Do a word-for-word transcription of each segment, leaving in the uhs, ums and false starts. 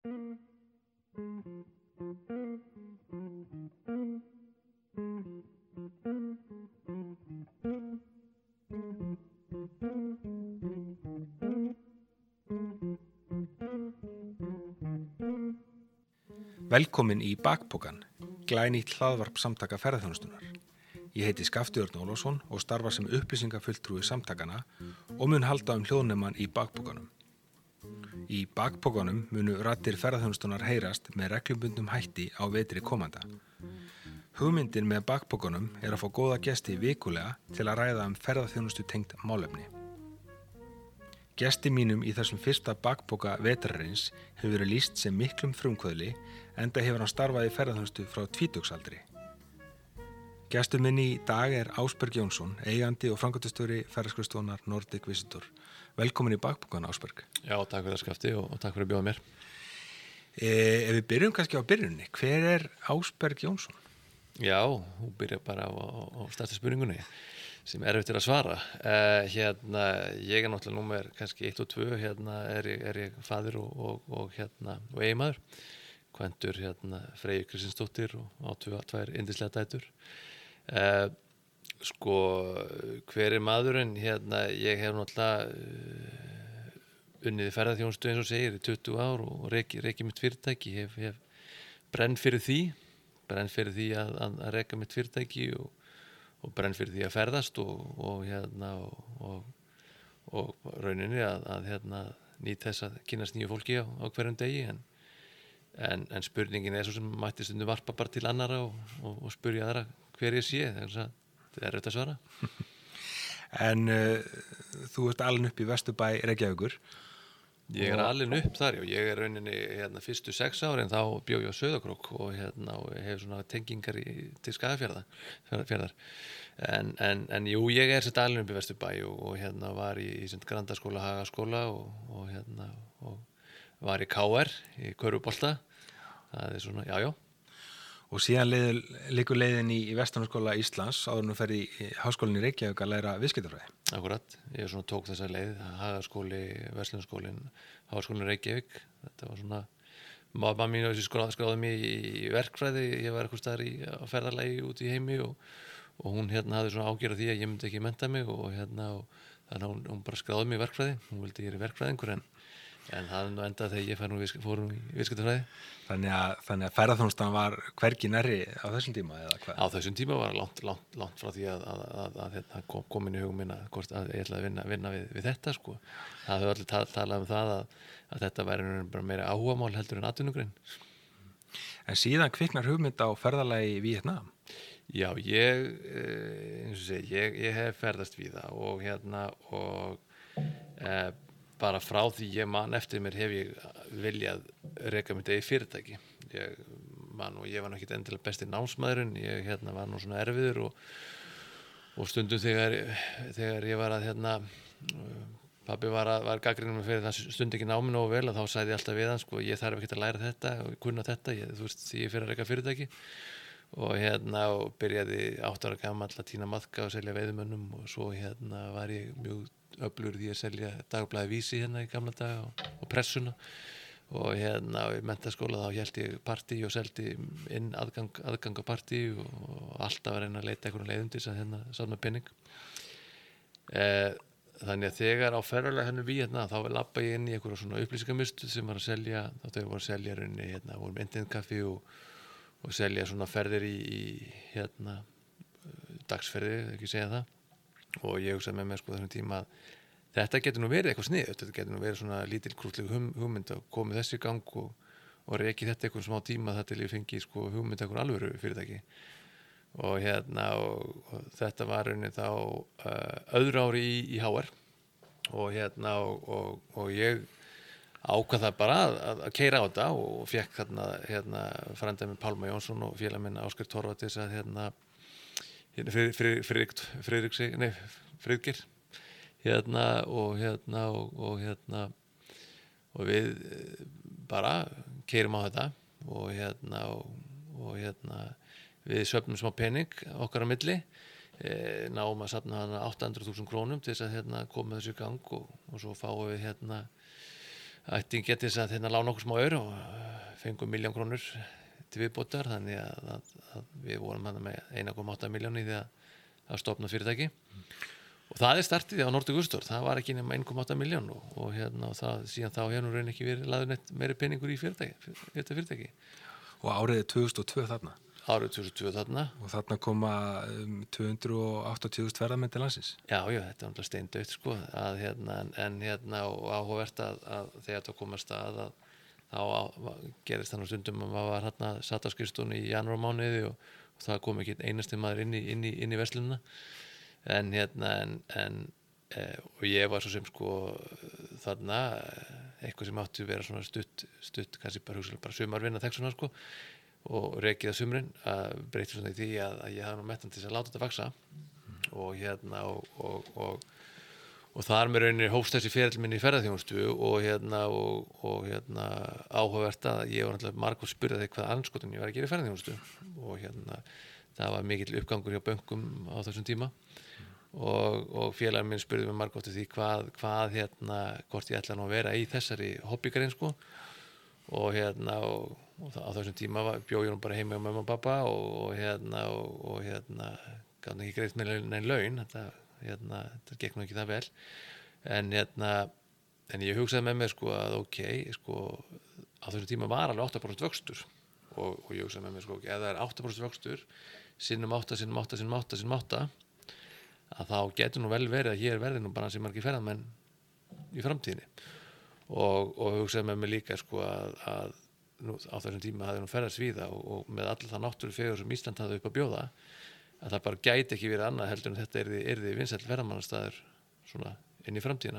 Velkomin í Bakpokan, glænýtt hlaðvarp samtaka ferðaþjónustunnar. Ég heiti Skafti Örn Ólafsson og starfa sem upplýsingafulltrúi samtakana og mun halda um hljóðnemann í Bakpokanum. Í Bakpokanum munu raddir ferðaþjónustunnar heyrast með reglubundnum hætti á vetri komanda. Hugmyndin með Bakpokanum er að fá góða gesti vikulega til að ræða um ferðaþjónustu tengt málefni. Gesti mínum í þessum fyrsta bakpoka vetrarins hefur verið lýst sem miklum frumkvöðli enda hefur hann starfað í ferðaþjónustu frá tvítugsaldri. Gestur minn í dag er Ásberg Jónsson, eigandi og framkvæmdastjóri ferðaskrifstofunnar Nordic Visitor. Velkomin í Bakpokan, Ásberg. Já, takk fyrir það Skafti og, og takk fyrir að bjóða mér. E, ef við byrjum kannski á byrjunni, hver er Ásberg Jónsson? Já, hún byrja bara á, á, á stærsta spurningunni sem er erfitt að svara. Uh, hérna, ég er náttúrulega númer kannski eitt og tvö, hérna er ég, er ég faðir og, og, og hérna, og eiginmaður. Kventur hérna Freyju Kristinsdóttir og á tvö, tvær yndislega dætur. Uh, sko, hver er maðurinn? Hérna, ég hef náttúrulega uh, unnið í ferðaþjónustu eins og segir í tuttugu ár og reki, reki mitt fyrirtæki. Ég hef, hef brenn fyrir því, brenn fyrir því að, að, að reka mitt fyrirtæki og og brenn fyrir því að ferðast og, og, hérna, og, og, og rauninni að, að hérna, nýta þess að kynnast nýju fólki á, á hverjum degi en, en, en spurningin er svo sem mætti stundum varpa bara til annara og, og, og spyrja aðra hver ég sé, þannig að það er auðvitað að svara. En uh, þú ert alin upp í Vesturbæ Reykjavíkur. Ég er alin upp þar, já, ég er rauninni hérna, fyrstu sex árin þá bjó ég á Sauðárkrók og, hérna, og hef svona tengingar í, til Skagafjarðar. En, en, en jú, ég er sett alin upp í Vesturbæ og, og hérna, var í, í Grandaskóla, Hagaskóla og, og, hérna, og var í K R, í körfubolta. Það er svona, já, já. Og síðan leið, liggur leiðin í, í Verslunarskóla Íslands áður en þú ferð í Háskólann í Reykjavík að læra viðskiptafræði. Akkurat, ég svona tók þessa leið, Hagaskóli, Verslunarskólinn, Háskólinn í Reykjavík. Þetta var svona, mamma mín skráði, skráði mig í verkfræði, ég var eitthvað staðar í á ferðalagi út í heimi og, og hún hérna hafði svona ágjörð því að ég myndi ekki mennta mig og hérna, og þannig að hún, hún bara skráði mig í verkfræði, hún vildi ég er í verkfræðingur en En það er nú endað þegar ég fær nú fór nú í viðskiptafræði. Þannig að, þannig að ferðaþjónustan var hvergi nærri á þessum tíma eða hvað? Á þessum tíma var langt, langt, langt frá því að, að, að, að, að kom, kom inn í hugum minna hvort að ég ætlaði að vinna, vinna við, við þetta sko. Það hefur allir tal, talað um það að, að þetta væri bara meira áhugamál heldur en atvinnugrein. En síðan kviknar hugmynd á ferðalagi í Víetnam? Já, ég, eins og segi, ég, ég hef ferðast víða og hérna og e, bara frá því ég man eftir mér hef ég viljað reka mitt eigið fyrirtæki. Ég man og ég var náttúrulega ekki endilega besti námsmaðurinn, ég hérna var nú svona erfiður og, og stundum þegar, þegar ég var að hérna, pabbi var, að, var gagnrýninn mig fyrir það stund ekki námi nógu vel og þá sagði ég alltaf við hann sko, ég þarf ekki að læra þetta og kunna þetta, ég, þú veist, því ég fyrir að reka fyrirtæki og hérna og byrjaði átta ára gamall að tína maðka og selja veiðimönnum og svo hérna var ég mjög öflugur því að selja dagblaði Vísi hérna í gamla daga og, og pressuna og hérna í menntaskóla þá hélt ég partí og seldi inn aðgang, aðgang á partí og, og alltaf var reyna að leita einhverjum leiðum til þess að hérna safna penning. Eh, þannig að þegar á ferðalag henni Víetnam þá labba ég inn í einhverja svona upplýsingamist sem var að selja, þá þau voru að selja runni hérna, voru með internetkaffi og, og selja svona ferðir í, í hérna dagsferðir, ekki segja það. Og ég hugsaði með mér sko þessum tíma að þetta getur nú verið eitthvað snið, þetta getur nú verið svona lítil krútleg hum, hugmynd að komið þessi í gang og, og reki þetta eitthvað smá tíma þar til ég fengi sko hugmynd eitthvað alvöru fyrirtæki. Og hérna og, og þetta var rauninni þá uh, öðru ári í, í H R og hérna og, og, og ég ákvað það bara að, að, að keyra á þetta og fekk hérna, hérna frænda minn Pálma Jónsson og félag minn Ásgeir Torfatis að hérna Friðrik Friðrik nei Friðgir hérna og hérna og, og hérna og við bara keyrum á þetta og hérna og, og hérna við söfnum smá pening okkar á milli e, náum að safna hana átta hundruð þúsund krónum til þess að hérna koma þessu í gang og, og svo fáum við hérna ættingi til þess að hérna lána okkur smá aur og fengum miljón krónur til viðbótar, þannig að, að, að við vorum hann með einn komma átta milljón í því að, að stofna fyrirtæki og það er startið á Nordic Ustor, það var ekki nema einn komma átta milljón og, og, hérna, og það, síðan þá hefur nú raun ekki verið laður neitt meiri peningur í fyrirtæki, þetta fyrirtæki. Og árið tvö þúsund og tvö þarna? Árið tvö þúsund og tvö þarna. Og þarna koma um, tvö hundruð áttatíu þúsund ferðamenn til landsins? Já, já, þetta er náttúrulega steindautt sko, að hérna, en hérna og áhugavert að, að þegar það komast að, að þá á, gerist þannig stundum að maður var hérna satt á skrifstofunni í janúarmánuði og, og það kom ekki einasti maður inn í, inn í, inn í verslunina, en hérna, en, en e, og ég var svo sem sko þarna eitthvað sem átti að vera svona stutt, stutt kannski bara hugsalega bara sumarvinna þekk svona sko, og rekið að sumrin að breytir svona í því að, að ég hafði nú mettan til þess að láta þetta vaksa og hérna og, og, og, og þar með rauninni hófst þessi ferill minn í ferðaþjónustu og hérna og, og hérna áhugavert að ég var náttúrulega marg að spyrja þig hvað andskotin ég var að gera í ferðaþjónustu og hérna það var mikill uppgangur hjá bönkum á þessum tíma og, og félaginn minn spurði mig marg átti því hvað, hvað hérna hvort ég ætla nú að vera í þessari hobbygrein sko og hérna og og það, á þessum tíma bjó ég nú bara heima á mömmu og pappa og, og hérna og, og hérna gaf ekki greitt með neinn laun þetta, hérna, þetta gekk nú ekki það vel en hérna en ég hugsaði með mér sko að ok sko á þessum tíma var alveg átta prósent vöxtur og, og ég hugsaði með mér sko ok, ef það er átta prósent vöxtur sinnum átta, sinnum átta, sinnum átta, sinnum átta að þá getur nú vel verið að hér verði nú bara sem margir ferðamenn í framtíðinni og, og hugsaði með mér líka sko að, að nú, á þessum tíma hafði nú ferðast víða og, og með allir það náttúrufegurð sem Ísland hafði upp að bjóða að það bara gæti ekki verið annað heldur en þetta yrði, yrði vinsæll ferðamannastaður svona inn í framtíðina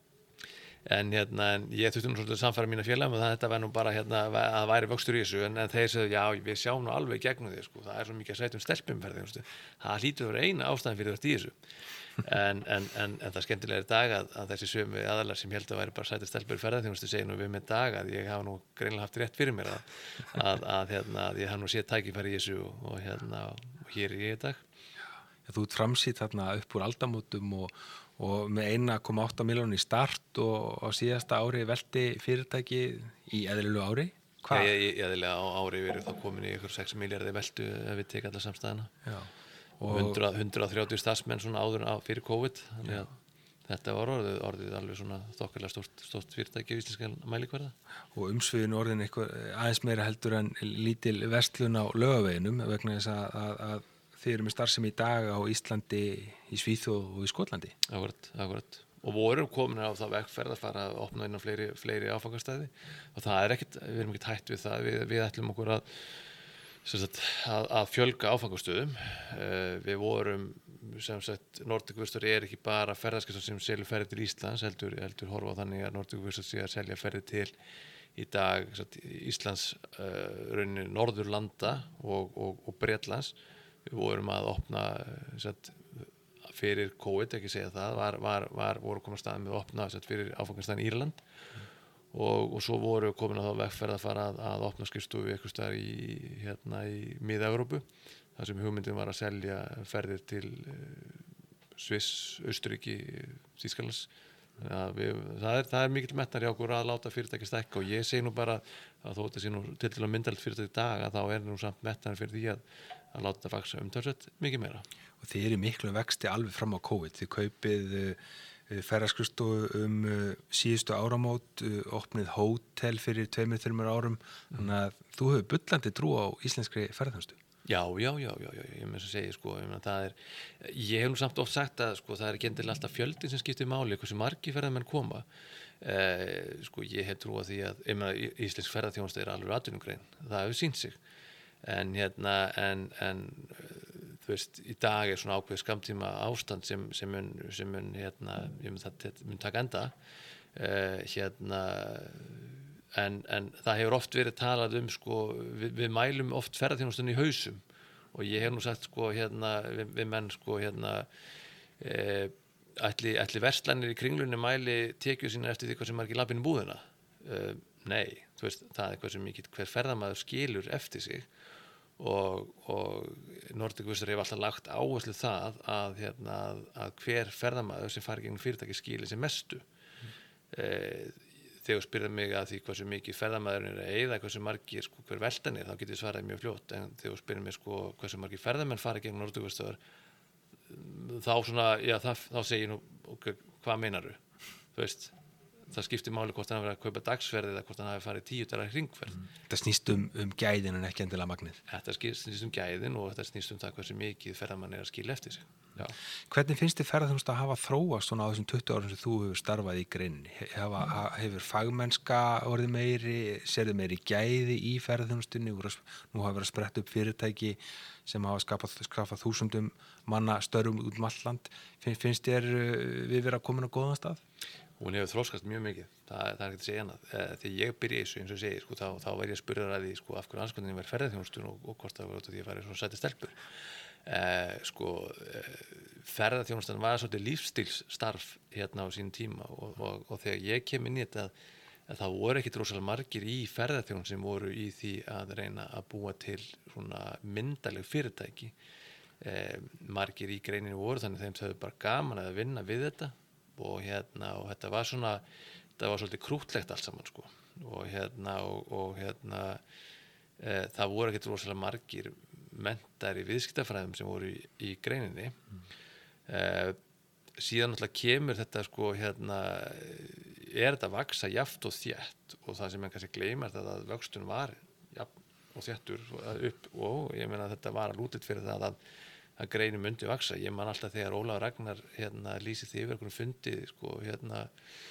en hérna en ég þurfti nú svolítið að samfæra mína félag með það þetta var nú bara hérna að væri vöxtur í þessu en, en þeir segðu já við sjáum nú alveg gegnum því sko það er svo mikið að sætum stelpum ferði það hlýtur að vera eina ástæðan fyrir þetta í þessu en, en, en, en það skemmtilega er dag að, að þessi sömu aðalar sem held að væri bara sætir stelpur ferðarþjónustu segja nú við með dag að ég hafa nú greinilega haft rétt fyrir mér að, að, að, hérna, að ég hafa nú séð tækifæri í þessu og, og, hérna, og hér er ég í dag. Já, þú ert framsýtt þarna upp úr aldamótum og, og með einn komma átta milljónir í start og á síðasta ári velti fyrirtæki í eðlilegu ári. Hvað? Já, ég, ég eðlilega á ári verið þá komin í ykkur sex milljarði veltu ef við tekja alla samstæðina. Já. Og hundrað, hundrað þrjátíu starfsmenn svona áður á fyrir COVID þannig að þetta var orðið, orðið alveg svona þokkalega stórt, stórt fyrirtæki í íslenskan mælikvarða. Og umsviðin orðin eitthvað aðeins meira heldur en lítil verslun á Laugaveginum vegna þess að, að, að þið eru með starfsemi í dag á Íslandi, í Svíþjóð og í Skotlandi. Akkurat, akkurat. Og vorum komin á það vegferð að fara að opna innan fleiri, fleiri áfangastæði og það er ekkit, við erum ekkit hætt við það, við, við ætlum okkur að Sagt, að, að fjölga áfangastöðum uh, við vorum sem sagt Nordic Ustor er ekki bara ferðaskessan sem selur ferði til Íslands heldur, heldur horfa á þannig að Nordic Ustor sé að selja ferði til í dag sagt, Íslands uh, rauninni Norðurlanda og, og, og Bretlands við vorum að opna sagt, fyrir COVID, ekki segja það var, var, var, voru komin að staða með að opna sagt, fyrir áfangastæðin Írland Og, og svo voru komin á þá vegferð að fara að, að opna skrifstofu einhvers staðar í, hérna, í Mið-Evrópu þar sem hugmyndin var að selja ferðir til uh, Sviss, Austurríki, Þýskalands við, það, er, það er mikill metnar hjá okkur að láta fyrirtæki stækka og ég segi nú bara að þó þetta sé nú til til að myndalt fyrirtæki í dag að þá er nú samt metnar fyrir því að, að láta þetta vaksa umtalsvert mikið meira. Og þið eru miklu vexti alveg fram á COVID, þið kaupið uh, ferðaskrifstofu um uh, síðustu áramót, uh, opnið hótel fyrir tveimur, þreimur árum, mm. þannig að þú hefur bullandi trú á íslenskri ferðaþjónustu. Já, já, já, já, já, ég með þess að segja, sko, ég meina það er, ég hef nú samt oft sagt að, sko, það er ekki endilega alltaf fjöldin sem skiptir máli, hversu margir ferðamenn koma, eh, sko, ég hef trú að því að, ég meina, íslensk ferðaþjónusta er alveg atvinnugrein, það hefur sýnt sig, en hérna, en, en, þú veist, í dag er svona ákveð skamtíma ástand sem, sem mun, sem mun, hérna, ég mun það, mun taka enda, eh, hérna, En, en það hefur oft verið talað um sko, við, við mælum oft ferðaþjónustunni í hausum og ég hef nú sagt sko, hérna, við, við menn sko, hérna, e, ætli, ætli verslanir í Kringlunni mæli tekju sína eftir því hvað sem margir labbin í búðina e, nei, þú veist, það er hvað sem mikið hver ferðamaður skilur eftir sig og, og Nordic Ustor hefur alltaf lagt áherslu það að, hérna, að, að hver ferðamaður sem fari gegnum fyrirtæki skili sem mestu mm. e, þegar spyrða mig að því hversu mikið ferðamaðurinn er að eyða, hversu margir sko, hver veltan er, þá getur ég svarað mjög fljótt, en þegar spyrða mig sko, hversu margir ferðamenn fara gegn Norðurgöfustöðvar, þá svona, já, það, þá segir ég nú, okay, hvað meinaru? Þú veist, það skiptir máli hvort hann hafi verið að kaupa dagsferð eða hvort hann hafi farið tíu dagar hringferð. Mm. Þetta snýst um, um gæðin en ekki endilega magnið. Þetta snýst um gæðin og þetta snýst um það hversu mikið ferðamann er að skilja eftir sig. Já. Hvernig finnst þið ferðarþjónusta að hafa þróast svona á þessum tuttugu árum sem þú hefur starfað í greininni? Hefa, hefur fagmennska orðið meiri, serðu meiri gæði í ferðarþjónustunni? Nú hafa verið að spretta upp fyrirtæki sem hafa skapað, skapað þúsundum manna störfum út um allt land. Finnst þér við vera komin á góðan stað? Hún hefur þróskast mjög mikið, það, það er ekki að segja annað. Þegar ég byrja í þessu, eins og ég segi, sko, þá, þá var ég að spyrja að því sko, af hverju anskotinni verið ferðarþjónustun og, og hvort það var út af því að fara í svona sæti stelpur. Eh, sko, eh, ferðarþjónustan var svolítið lífstílsstarf hérna á sínum tíma og, og, og þegar ég kem inn í þetta að, að það voru ekkit rosalega margir í ferðarþjónun sem voru í því að reyna að búa til svona myndaleg fyrirtæki. Eh, margir í greininu voru þannig þeim þau bara gaman að vinna við þetta. Og hérna og þetta var svona þetta var svolítið krúttlegt allt saman sko og hérna og, og hérna e, það voru ekkert rosalega margir menntar í viðskiptafræðum sem voru í, í greininni mm. e, síðan náttúrulega kemur þetta sko hérna er þetta að vaksa jafnt og þétt og það sem enn kannski gleymar það að vöxtun var jafn og þéttur upp og ég meina þetta var að lútið fyrir það að að greinu myndi vaksa. Ég man alltaf þegar Ólafur Ragnar hérna lýsir því yfir einhverjum fundi sko hérna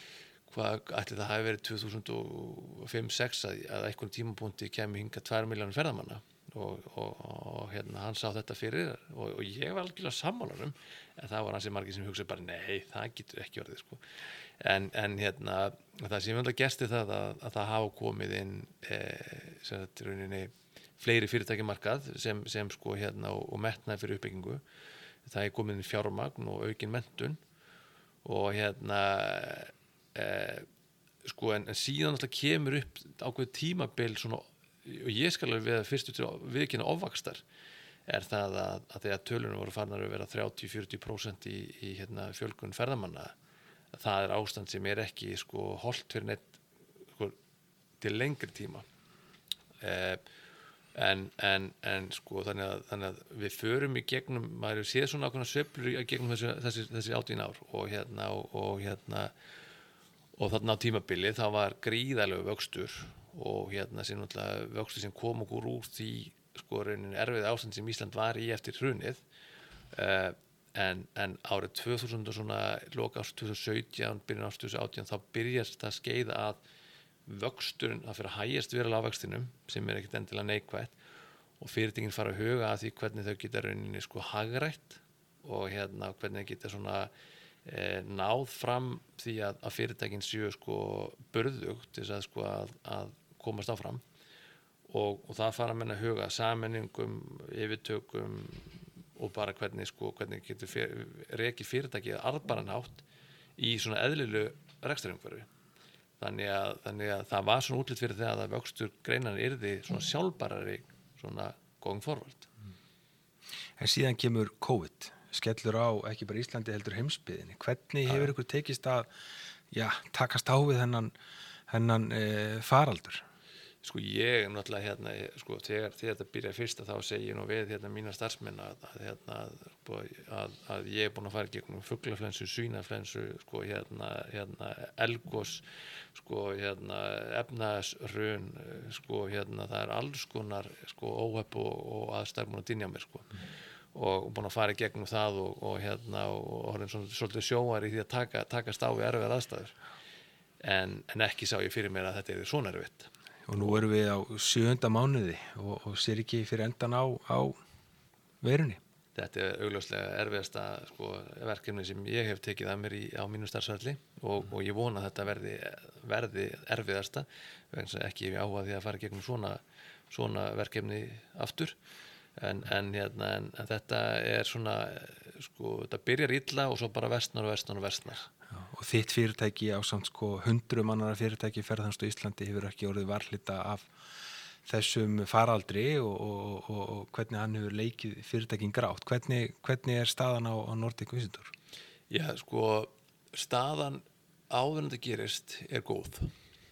hvað ætli það hafi verið tvö þúsund og fimm sex að, að einhvern tímapunkti kemur hingað tvær milljónir ferðamanna og, og, og hérna hann sá þetta fyrir og, og ég var algjörlega sammála um en það var hansi margir sem hugsaði bara nei, það getur ekki orðið sko. En, en hérna það sem ég gersti það að, að það hafa komið inn e, sem þetta rauninni fleiri fyrirtækjamarkað sem, sem sko hérna og, og metnaði fyrir uppbyggingu. Það er komin fjármagn og aukin menntun og hérna e, sko en, en síðan alltaf kemur upp ákveð tímabil svona og ég skal alveg við að fyrstu til viðkynna ofvaxtar er það að, að þegar tölunum voru farnar að vera þrjátíu til fjörutíu prósent í, í hérna fjölgun ferðamanna það er ástand sem er ekki sko holdt fyrir neitt sko, til lengri tíma e, En, en, en sko þannig að, þannig að við förum í gegnum, maður séð svona ákveðna sveiflur í gegnum þessi, þessi, þessi átján ár og hérna og, og hérna og þarna á tímabili það var gríðarlegur vöxtur og hérna sem náttúrulega vöxtur sem kom okkur úr því sko rauninni erfið ástand sem Ísland var í eftir hrunið uh, en, en árið tvö þúsund og svona loka árs tvö þúsund og sautján, byrjun árs tvö þúsund og átján þá byrjast það skeiða að vöxturinn að fyrir að hægjast verulega á vextinum sem er ekkert endilega neikvætt og fyrirtækin fara að huga að því hvernig þau geta rauninni sko hagrætt og hérna hvernig þau geta svona e, náð fram því að, að fyrirtækin séu sko burðugt til þess að sko að, að komast áfram og, og það fara að menna að huga sameiningum, yfirtökum og bara hvernig sko hvernig getur fyr, rekið fyrirtæki arðbæran hátt í svona eðlilegu rekstrarumhverfi. Þannig að, þannig að það var svona útlit fyrir það að vöxtur greinan yrði svona sjálfbærari svona going forward. En síðan kemur COVID, skellur á ekki bara Íslandi heldur heimsbyggðinni. Hvernig hefur ykkur tekist að já, takast á við hennan, hennan e, faraldur? Sko ég er náttúrulega hérna, sko þegar, þegar þetta byrjaði fyrst þá segi ég nú við hérna mína starfsmenn að, að, hérna, að, að ég er búin að fara gegnum fuglaflensu, svínaflensu, sko hérna, hérna elgos, sko hérna efnahagshrun, sko hérna það er alls konar sko óhepp og, og aðstæður búin að dynja mér sko mm. og búin að fara í gegnum það og, og hérna og orðin svona svolítið sjóar í því að taka, takast á við erfiðar aðstæður en, en ekki sá ég fyrir mér að þetta er svona erfitt. Og nú erum við á sjöunda mánuði og, og sér ekki fyrir endan á, á veirunni. Þetta er augljóslega erfiðasta sko, verkefni sem ég hef tekið að mér í, á mínu starfsferli og, og ég vona að þetta verði, verði erfiðasta vegna þess að ekki hef ég áhuga því að fara gegnum svona, svona verkefni aftur en, en, hérna, en, en þetta er svona, sko, þetta byrjar illa og svo bara versnar og versnar og versnar. Já, og þitt fyrirtæki á samt sko hundruð mannara fyrirtæki ferðaþjónustu í Íslandi hefur ekki orðið varhlita af þessum faraldri og, og, og, og hvernig hann hefur leikið fyrirtækin grátt. Hvernig, hvernig er staðan á, á Nordic Visitor? Já, sko, staðan áður en þetta gerist er góð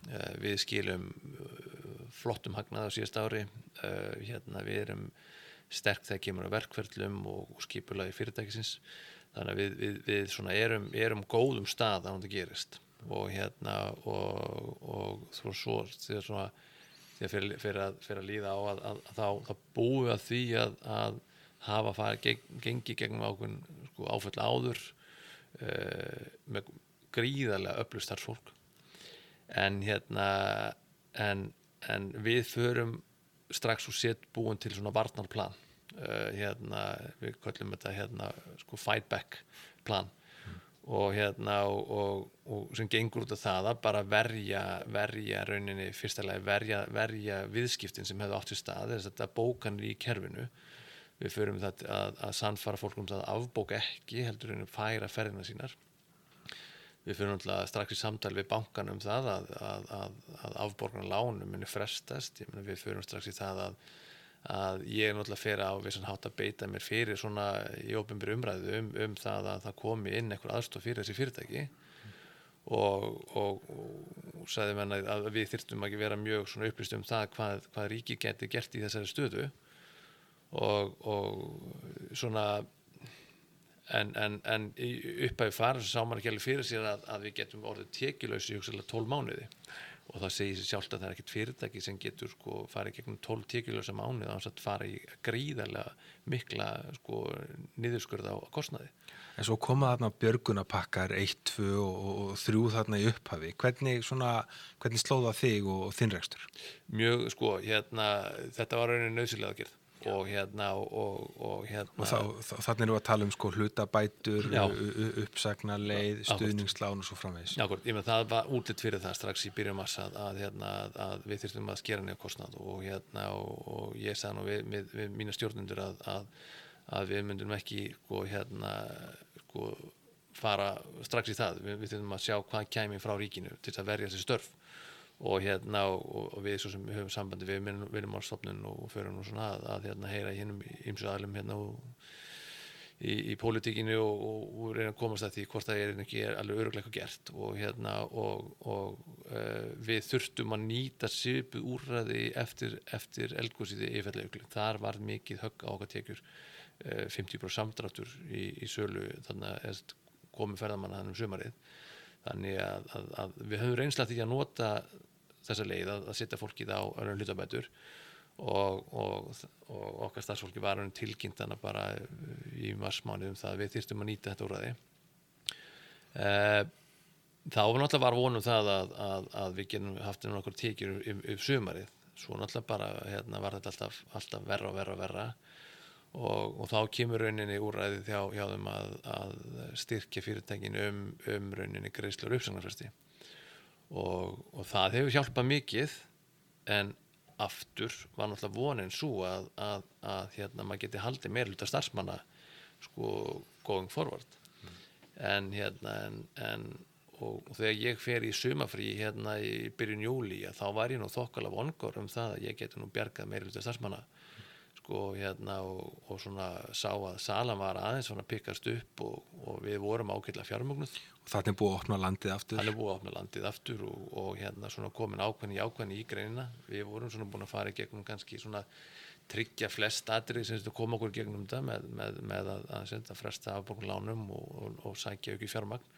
uh, við skilum uh, flottum hagnað á síðast ári, uh, hérna við erum sterk þegar kemur á verkferlum og, og skipulagi fyrirtækisins, þannig að við, við, við svona erum, erum góðum stað að það gerist og hérna og, og svo, svo þegar svona þegar fyrir, fyrir, að, fyrir að líða á að, að, að þá, þá búið að því að, að hafa farið geng, gengi gegnum ákveðin sko, áföll áður uh, með gríðarlega öflugt starfsfólk en hérna en, en við förum strax og set búin til svona varnarplan uh, hérna, við köllum þetta hérna sko fight back plan mm. og hérna og, og, og sem gengur út af það að bara verja verja rauninni fyrstulega verja, verja viðskiptin sem hefðu átt sér stað þess að þetta bókanir í kerfinu við förum það að, að sannfara fólk um það að afbóka ekki heldur rauninni færa ferðina sínar við fyrir náttúrulega strax í samtal við bankan um það að, að, að, að afborgarna lánum muni frestast, ég meina við fyrir strax í það að, að ég náttúrulega fer á vissan hátt að beita mér fyrir svona í opinberri umræðu um, um það að það komi inn einhver aðstoð fyrir þessi fyrirtæki mm. og, og, og sagði menn að við þyrftum ekki vera mjög svona upplýst um það hvað, hvað ríki geti gert í þessari stöðu og, og svona En, en, en upphæfi fara sem sá maður ekki alveg fyrir sér að, að við getum orðið tekjulaus í hugsalega tólf mánuði og það segir sér sjálft að það er ekkert fyrirtæki sem getur sko farið gegnum tólf tekjulausa mánuði án þess að fara í gríðarlega mikla sko niðurskurð á kostnaði. En svo koma þarna björgunapakkar eitt, tvö og, og þrjú þarna í upphafi. Hvernig svona, hvernig slóða þig og þinn rekstur? Mjög sko, hérna, þetta var rauninni nauðsynlega aðgerð. og hérna og, og hérna og þá, þá, þannig erum við að tala um sko hlutabætur, uppsagnarleið, stuðningslán og svo framvegis. Já, hvort, ég með það var útlit fyrir það strax í byrjun mars að, að, hérna, að við þyrftum að skera niður kostnað og hérna og, og ég sagði nú við, við, við mína stjórnendur að, að, að við myndum ekki sko hérna sko fara strax í það, við, við þurfum að sjá hvað kæmi frá ríkinu til að verja þessi störf og hérna og, og við svo sem við höfum sambandi við Vinnumálastofnun og förum nú svona að, að hérna heyra í hinnum ýmsu aðilum hérna og í, í pólitíkinni og, og, og reyna að komast að því hvort það er ekki er alveg örugglega gert og hérna og, og uh, við þurftum að nýta svipuð úrræði eftir, eftir eldgosið í Eyjafjallajökli. Þar var mikið högg á okkar tekjur, uh, fimmtíu prósent samdráttur í, í sölu þannig að komið ferðamanna þannig um sumarið. Þannig að, að, að við höfum reynsla því að nota þessa leið að, að setja fólkið á önnur hlutabætur og, og, og okkar starfsfólki var tilkynnt hana bara í marsmánuði um það að við þyrftum að nýta þetta úrræði. E, þá var náttúrulega var vonum það að, að, að við getum haft nokkur tekjur um, um sumarið. Svo náttúrulega bara hérna, var þetta alltaf, alltaf verra og verra og verra. Og, og þá kemur rauninni úrræði hjá, hjá þeim að, að styrkja fyrirtækin um, um rauninni greiðslur og uppsagnarfresti og, og það hefur hjálpað mikið en aftur var náttúrulega vonin svo að, að, að hérna, maður geti haldið meirihluta starfsmanna sko going forward mm. en hérna en, en, og, og þegar ég fer í sumarfrí hérna í byrjun júlí þá var ég nú þokkalega vongóður um það að ég geti nú bjargað meirihluta starfsmanna og hérna og, og svona sá að salan var aðeins svona pikkast upp og, og við vorum ágætlega fjármögnuð. Og þarna er búið að opna landið aftur? Það er búið að opna landið aftur og, og hérna svona komin ákveðni í ákveðni í greinina. Við vorum svona búin að fara í gegnum kannski svona tryggja flest atriði sem þetta koma okkur í gegnum þetta með, með, með að, að senda fresta afborgun lánum og, og, og sækja auki fjármagn.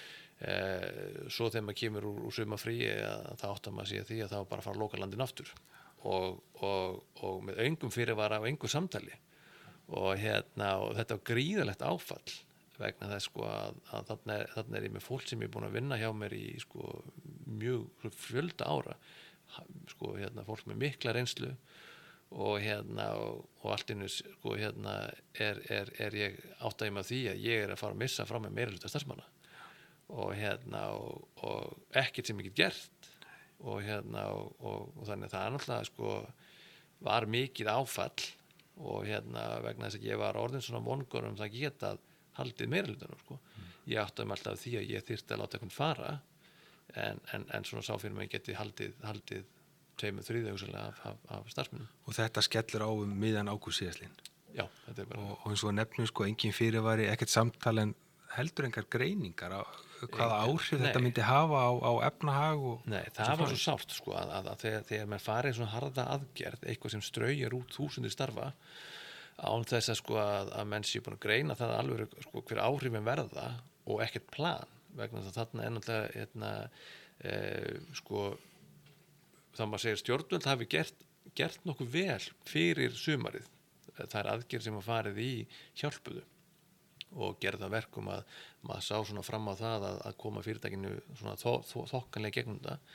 Eh, svo þegar maður kemur úr, úr sumarfríi þá áttar maður sig að því að það var bara að fara að loka landin aftur. Og, og, og með öngum fyrirvara og engu samtali og, hérna, og þetta var gríðalegt áfall vegna þess sko að, að þarna, er, þarna er ég með fólk sem ég er búin að vinna hjá mér í sko, mjög fjölda ára sko, hérna, fólk með mikla reynslu og, hérna, og, og allt innu sko, hérna, er, er, er ég áttægjum af því að ég er að fara að missa frá mig meirihluta starfsmanna og, hérna, og, og ekkert sem ég get gert og hérna og, og, og þannig að það er náttúrulega sko var mikið áfall og hérna vegna þess að ég var orðin svona vongur um það geta haldið meirihlutanum sko. Mm. Ég átti um alltaf því að ég þyrfti að láta einhvern fara en, en, en svona sá fyrir mig geti haldið, haldið tveimur þriðju hugsanlega af, af, af starfsmönnum. Og þetta skellur á um miðjan ágúst síðastliðinn? Já, þetta er bara... Og, og eins og nefnum sko engin fyrirvari, ekkert samtal en heldur engar greiningar á hvaða Engar, áhrif nei. þetta myndi hafa á, á efnahag og Nei, það var svo sárt sko að, að, að þegar, þegar maður farið svona harða aðgerð, eitthvað sem straujar út þúsundir starfa, án þess að sko að, að menn séu búin að greina það alveg sko hver áhrifin verða og ekkert plan, vegna þess að þarna er náttúrulega hérna, e, sko þá maður segir stjórnvöld hafi gert, gert nokkuð vel fyrir sumarið, það er aðgerð sem að farið í hjálpuðu og gerða verkum að maður sá svona fram á það að, að koma fyrirtækinu svona þó, þó, þokkanlega gegnum það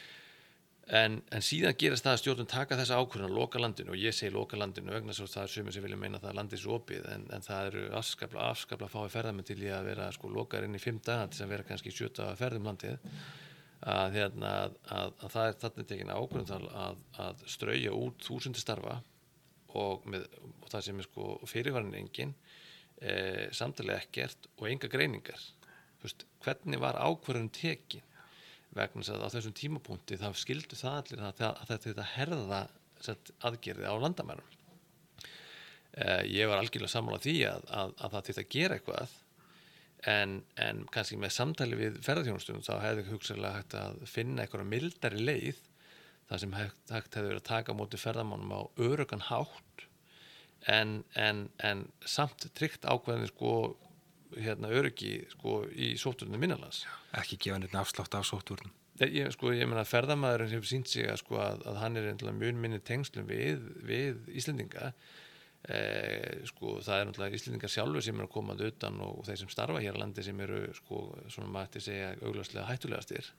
en, en síðan gerast það að stjórnum taka þessa ákvörðun að loka landinu og ég segi loka landinu vegna svo það er sumir sem vilja meina það að landið er svo opið en, en það eru afskaplega, afskaplega fái ferðamenn til í að vera sko lokaðir inn í fimm daga til að vera kannski sjötta ferðum landið að, hérna, að, að, að það er þarna tekin ákvörðun að, að strauja út þúsundir starfa og, með, og það sem er sko fyrirvarinn engin E, samtalið ekkert og enga greiningar veist, hvernig var ákvörðun tekin vegna að á þessum tímapunkti þá skildu það allir að, að, að þetta herða sett, aðgerði á landamærum e, ég var algjörlega sammála því að, að, að það þyrfti að gera eitthvað en, en kannski með samtali við ferðarþjónustunum þá hefði hugsaðlega hægt að finna eitthvað mildari leið þar sem hægt, hægt hefði verið að taka á móti ferðamannum á öruggan hátt En, en, en samt tryggt ákveðin sko, hérna, öryggi sko, í sóttvörnum innanlands. Ekki gefa neitt afslátt af sóttvörnum. Ég, sko, ég meina ferðamaðurinn hefur sýnt sig að, sko, að, að hann er mjög minni tengslum við, við Íslendinga. Eh, sko, það er náttúrulega Íslendingar sjálfur sem eru að koma utan og, og þeir sem starfa hér á landi sem eru sko, svona mætti segja augljóslega hættulegastir.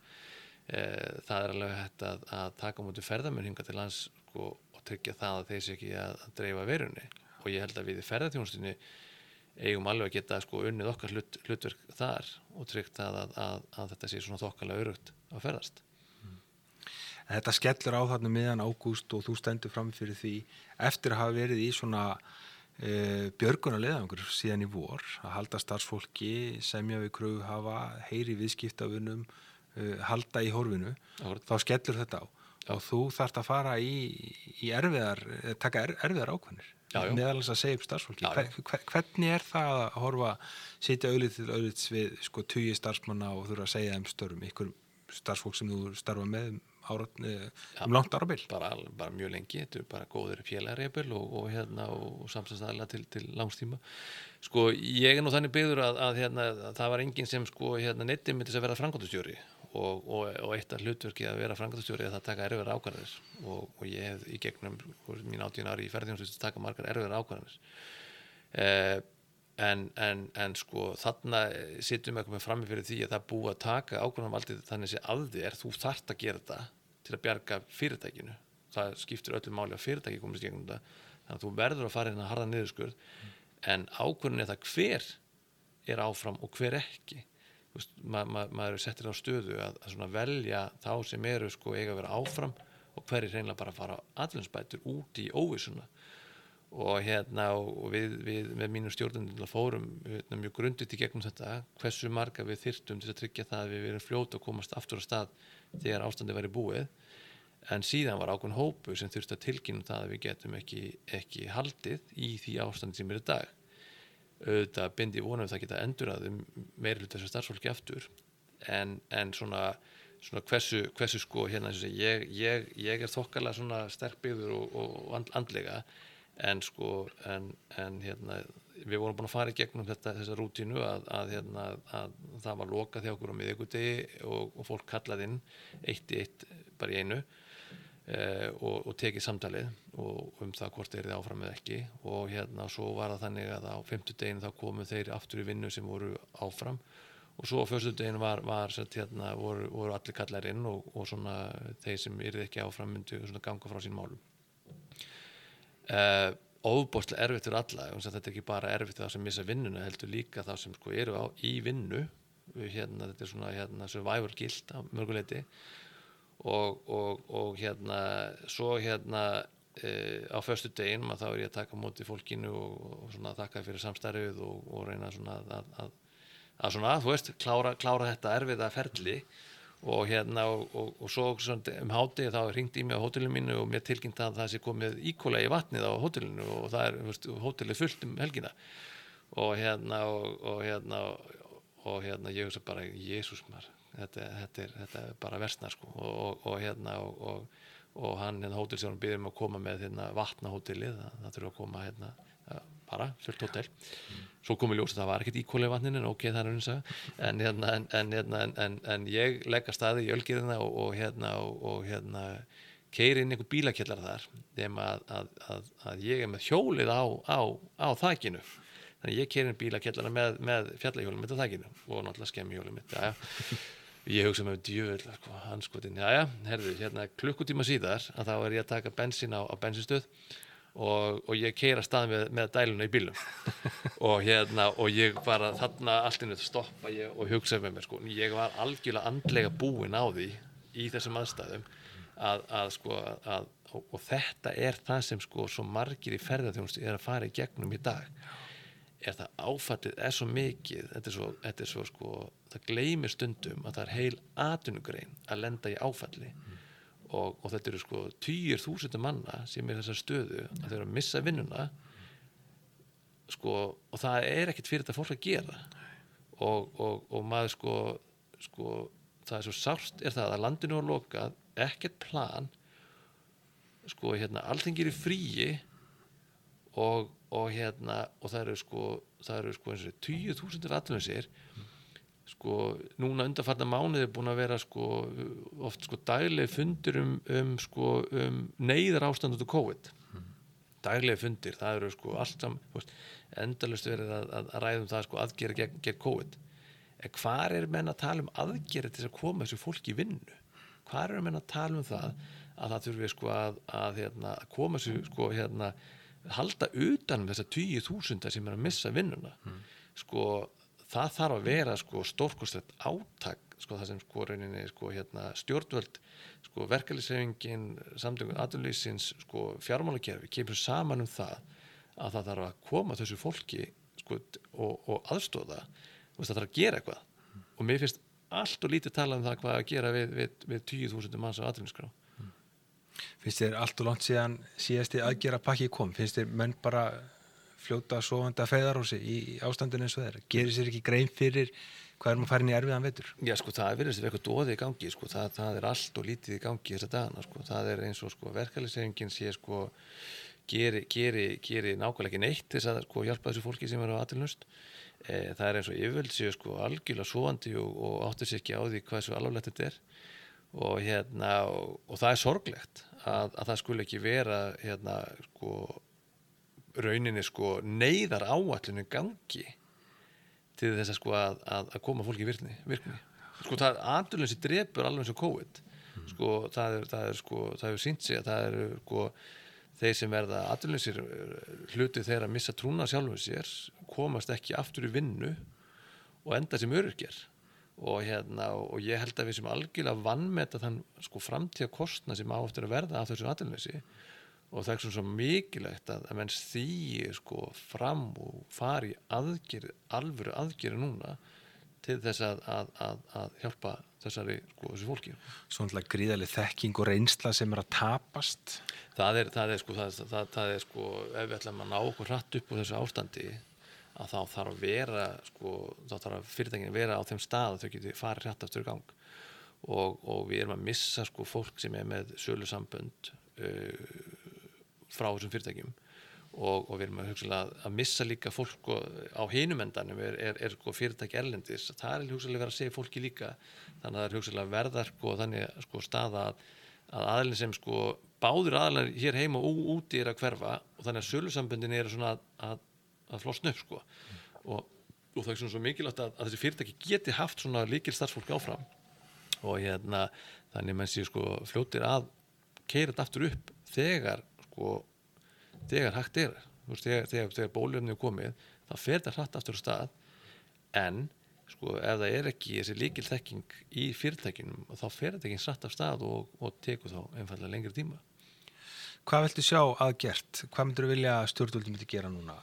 Eh, það er alveg hægt að, að taka á móti ferðamenn hingað til lands sko, tryggja það að þeir sé ekki að, að dreifa veirunni og ég held að við í ferðarþjónustunni eigum alveg að geta sko unnið okkar hlut, hlutverk þar og tryggt það að, að, að þetta sé svona þokkalega örugt að ferðast. Mm. Þetta skellur á þarna miðjan ágúst og þú stendur fram fyrir því eftir að hafa verið í svona e, björgunarleiðangur síðan í vor að halda starfsfólki, semja við kröfuhafa, heyri viðskiptavinum, e, halda í horfinu, Akkurat. Þá skellur þetta á. Og þú þarft að fara í, í erfiðar, taka er, erfiðar ákvörðanir meðalans að segja upp starfsfólki. Hver, hver, hvernig er það að horfa, sitja auðlið til auðliðs við sko tugi starfsmanna og þurfa að segja þeim störfum, ykkur starfsfólk sem þú starfa með árat, um langt árabil? Bara, bara mjög lengi, þetta er bara góður félagarjafnvel og, og, hérna, og samstæðsæðilega til, til langstíma. Sko, ég er nú þannig byggður að, að, hérna, að það var enginn sem sko, hérna, neytti myndis að vera framkvæmdastjóri. Og, og, og eitt af hlutverki að vera framkvæmdastjóri er það að taka erfiðar ákvarðanir og, og ég hef í gegnum mín átján ári í ferðarþjónustu taka margar erfiðar ákvarðanir eh, en, en, en sko þarna sitjum við eitthvað frammi fyrir því að það búið að taka ákvarðanvaldið þannig að að þér þú þarft að gera þetta til að bjarga fyrirtækinu það skiptir öllu máli að fyrirtæki komist gegnum þetta þannig að þú verður að fara inn að harða niðurskurð mm. en ákvarðan er það hver er áfram og hver ekki Ma, ma, maður er settir á stöðu að, að velja þá sem eru sko, eiga að vera áfram og hverjir hreinlega bara fara atvinnsbætur út í óvissuna og hérna og við, við með mínum stjórnendum fórum hérna, mjög grundigt í gegnum þetta hversu marga við þyrftum til að tryggja það að við verum fljóta að komast aftur á stað þegar ástandi væri búið en síðan var ákveðin hópur sem þurfti að tilkynna það að við getum ekki, ekki haldið í því ástandi sem er í dag auðvitað bindi vonum það geta endurað um meiri hluta þessar starfsfólki aftur en, en svona, svona hversu, hversu sko hérna ég, ég, ég er þokkalega svona sterkbyggður og, og and, andlega en sko en, en hérna við vorum búin að fara í gegnum þetta, þessa rútínu að, að, hérna, að það var lokað hjá okkur á miðvikudegi og, og fólk kallaði inn eitt í eitt bara í einu Eh, og, og tekið samtalið og um það hvort þeir eru áfram eða ekki og hérna svo var það þannig að á fimmtudeginu þá komu þeir aftur í vinnu sem voru áfram og svo á föstudeginu var, var sett, hérna, voru, voru allir kallar inn og, og svona þeir sem eru ekki áfram myndu svona ganga frá sín málum eh, óbóðslega erfitt fyrir alla þetta er ekki bara erfitt það sem missa vinnuna heldur líka það sem sko eru á, í vinnu hérna, þetta er svona hérna, survival guilt á mörguleiti Og, og, og hérna svo hérna e, á föstudeginum að þá er ég að taka á móti fólkinu og, og svona þakka fyrir samstarfið og, og reyna svona að, að, að svona, þú veist, klára, klára þetta erfiða ferli og hérna og, og, og svo svona, um hádegi þá hringt í mig á hótelinu mínu og mér tilkynnt að það sé komið íkóla í vatnið á hótelinu og það er, þú veist, hótelið fullt um helgina og hérna og, og hérna og hérna ég hugsa bara Jesús maður, þetta, þetta, er, þetta er bara versnar sko og, og, og hérna og, og, og hann hérna hótelstjórinn býður um að koma með hérna vatnahótelið, það, það þurfa að koma hérna bara fullt hótel mm. Svo kom í ljós að það var ekkert íkóli í vatninu en ok, það er eins og en hérna en, en, hérna, en, en, en ég legg að staði í Ölgerðina og, og hérna og, og hérna keyri inn einhver bílakjallara þar þegar að, að, að, að ég er með hjólið á, á, á þakinu þannig ég keyri inn bílakjallara með, með fjallahjólið mitt á þakinu og náttúrulega skemmi hjólið mitt ja, ja. Ég hugsa með djöfull sko, hanskotin, já já, herðu, hérna klukkutíma síðar að þá er ég að taka bensín á, á bensinstöð og, og ég keyra stað með, með dæluna í bílum og hérna og ég bara þarna allt inn stoppa ég og hugsa með mér sko, ég var algjörlega andlega búinn á því í þessum aðstæðum að, að sko að, og, og þetta er það sem sko svo margir í ferðaþjónustu er að fara í gegnum í dag er það áfallið er svo mikið þetta er svo, þetta er svo sko það gleymir stundum að það er heil atvinnugrein að lenda í áfalli mm. Og, og þetta eru sko tugir þúsundir manna sem er þessar stöðu að þeir eru að missa vinnuna sko og það er ekkert fyrir þetta fólk að gera og, og, og maður sko, sko það er svo sárt er það að landinu er lokað ekkert plan sko hérna Alþingi er í fríi og, og hérna og það eru sko það eru sko eins og tugir þúsundir atvinnulausir sko núna undanfarna mánuði er búin að vera sko oft sko daglega fundir um, um sko um neyðar ástand út af COVID mm. daglega fundir, það eru sko allt saman endalaust verið að, að, að ræðum það sko aðgerða gegn, gegn COVID en hvar er menn að tala um aðgerða til að koma þessu fólki í vinnu hvar er menn að tala um það að það þurfi sko að, að, hérna, að koma þessu sko hérna halda utan um þessa tugir þúsunda sem er að missa vinnuna mm. sko það þarf að vera sko stórkostlegt átak sko það sem sko rauninni sko hérna stjórnvöld sko verkalýðshreyfingin samtökum atvinnulífsins sko fjármálakerfi kemur saman um það að það þarf að koma þessu fólki sko og, og aðstoða og það þarf að gera eitthvað mm. og mér finnst allt og lítið tala um það hvað að gera við, við, við tíu þúsund manns á atvinnuskrá mm. Finnst þér allt og langt síðan síðasti aðgera pakki kom finnst þér menn bara fljóta sofandi að feðarhúsi í ástandinu eins og þeirra gerir sér ekki grein fyrir hvað er maður farin í erfiðan vetur Já sko það er verið sem eitthvað dóði í gangi sko það, það er allt og lítið í gangi þessa dagana sko það er eins og sko verkalýðshreyfingin sé sko geri, geri, geri nákvæmlega ekki neitt til þess að sko hjálpa þessu fólki sem er á atvinnulaust e, það er eins og yfirvöld séu sko algjörlega sofandi og, og áttur sér ekki á því hvað svo alvarlegt þetta er og hérna og, og það er sorglegt að, að það skuli ekki vera hérna sko rauninni sko neyðar áætlunum gangi til þess að sko að, að, að koma fólki í virkni, virkni. Sko það atvinnuleysi drepur alveg eins og COVID mm. sko það er, það er sko það hefur sýnt sig að það eru sko þeir sem verða atvinnulausir hluti þeirra að missa trúna sjálfum sér komast ekki aftur í vinnu og enda sem öryrkjar og hérna og ég held að við sem algjörlega vanmeta þann sko framtíðarkostnað sem á eftir að verða af þessu atvinnuleysi og það er svo mikilvægt að, að menn þýi sko fram og fari aðgerð, alvöru aðgerð núna til þess að, að, að, að hjálpa þessari sko, þessu fólki. Svona gríðarleg þekking og reynsla sem er að tapast. Það er, það er sko, það, það, það er sko, ef við ætlum að ná okkur hratt upp úr þessu ástandi að þá þarf að vera sko, þá þarf að fyrirtækin vera á þeim stað að þau geti farið hratt aftur í gang og, og við erum að missa sko fólk sem er með sölusambönd uh, frá þessum fyrirtækjum og, og við erum að hugsa að missa líka fólk á hinum endanum er, er, er sko fyrirtæki erlendis það er hugsalega verið að segja fólki líka þannig að það er hugsalega verðar sko þannig sko staða að, að aðlinn sem sko báður aðlinn hér heima og úti er að hverfa og þannig að sölusamböndin er svona að, að, að flosna upp sko mm. og, og það er svona svo mikilvægt að, að þessi fyrirtæki geti haft svona líkil starfsfólk áfram og hérna þannig menn séu sko fljótir að keyra þetta aftur upp þegar sko, þegar hægt er veist, þegar, þegar, þegar bóluefnið er komið þá fer þetta hratt aftur á stað en sko, ef það er ekki þessi líkil þekking í fyrirtækinum þá fer þetta ekki hratt af stað og, og tekur þá einfallega lengri tíma Hvað viltu sjá að gert? Hvað myndir þú vilja að stjórnvöldin myndi gera núna?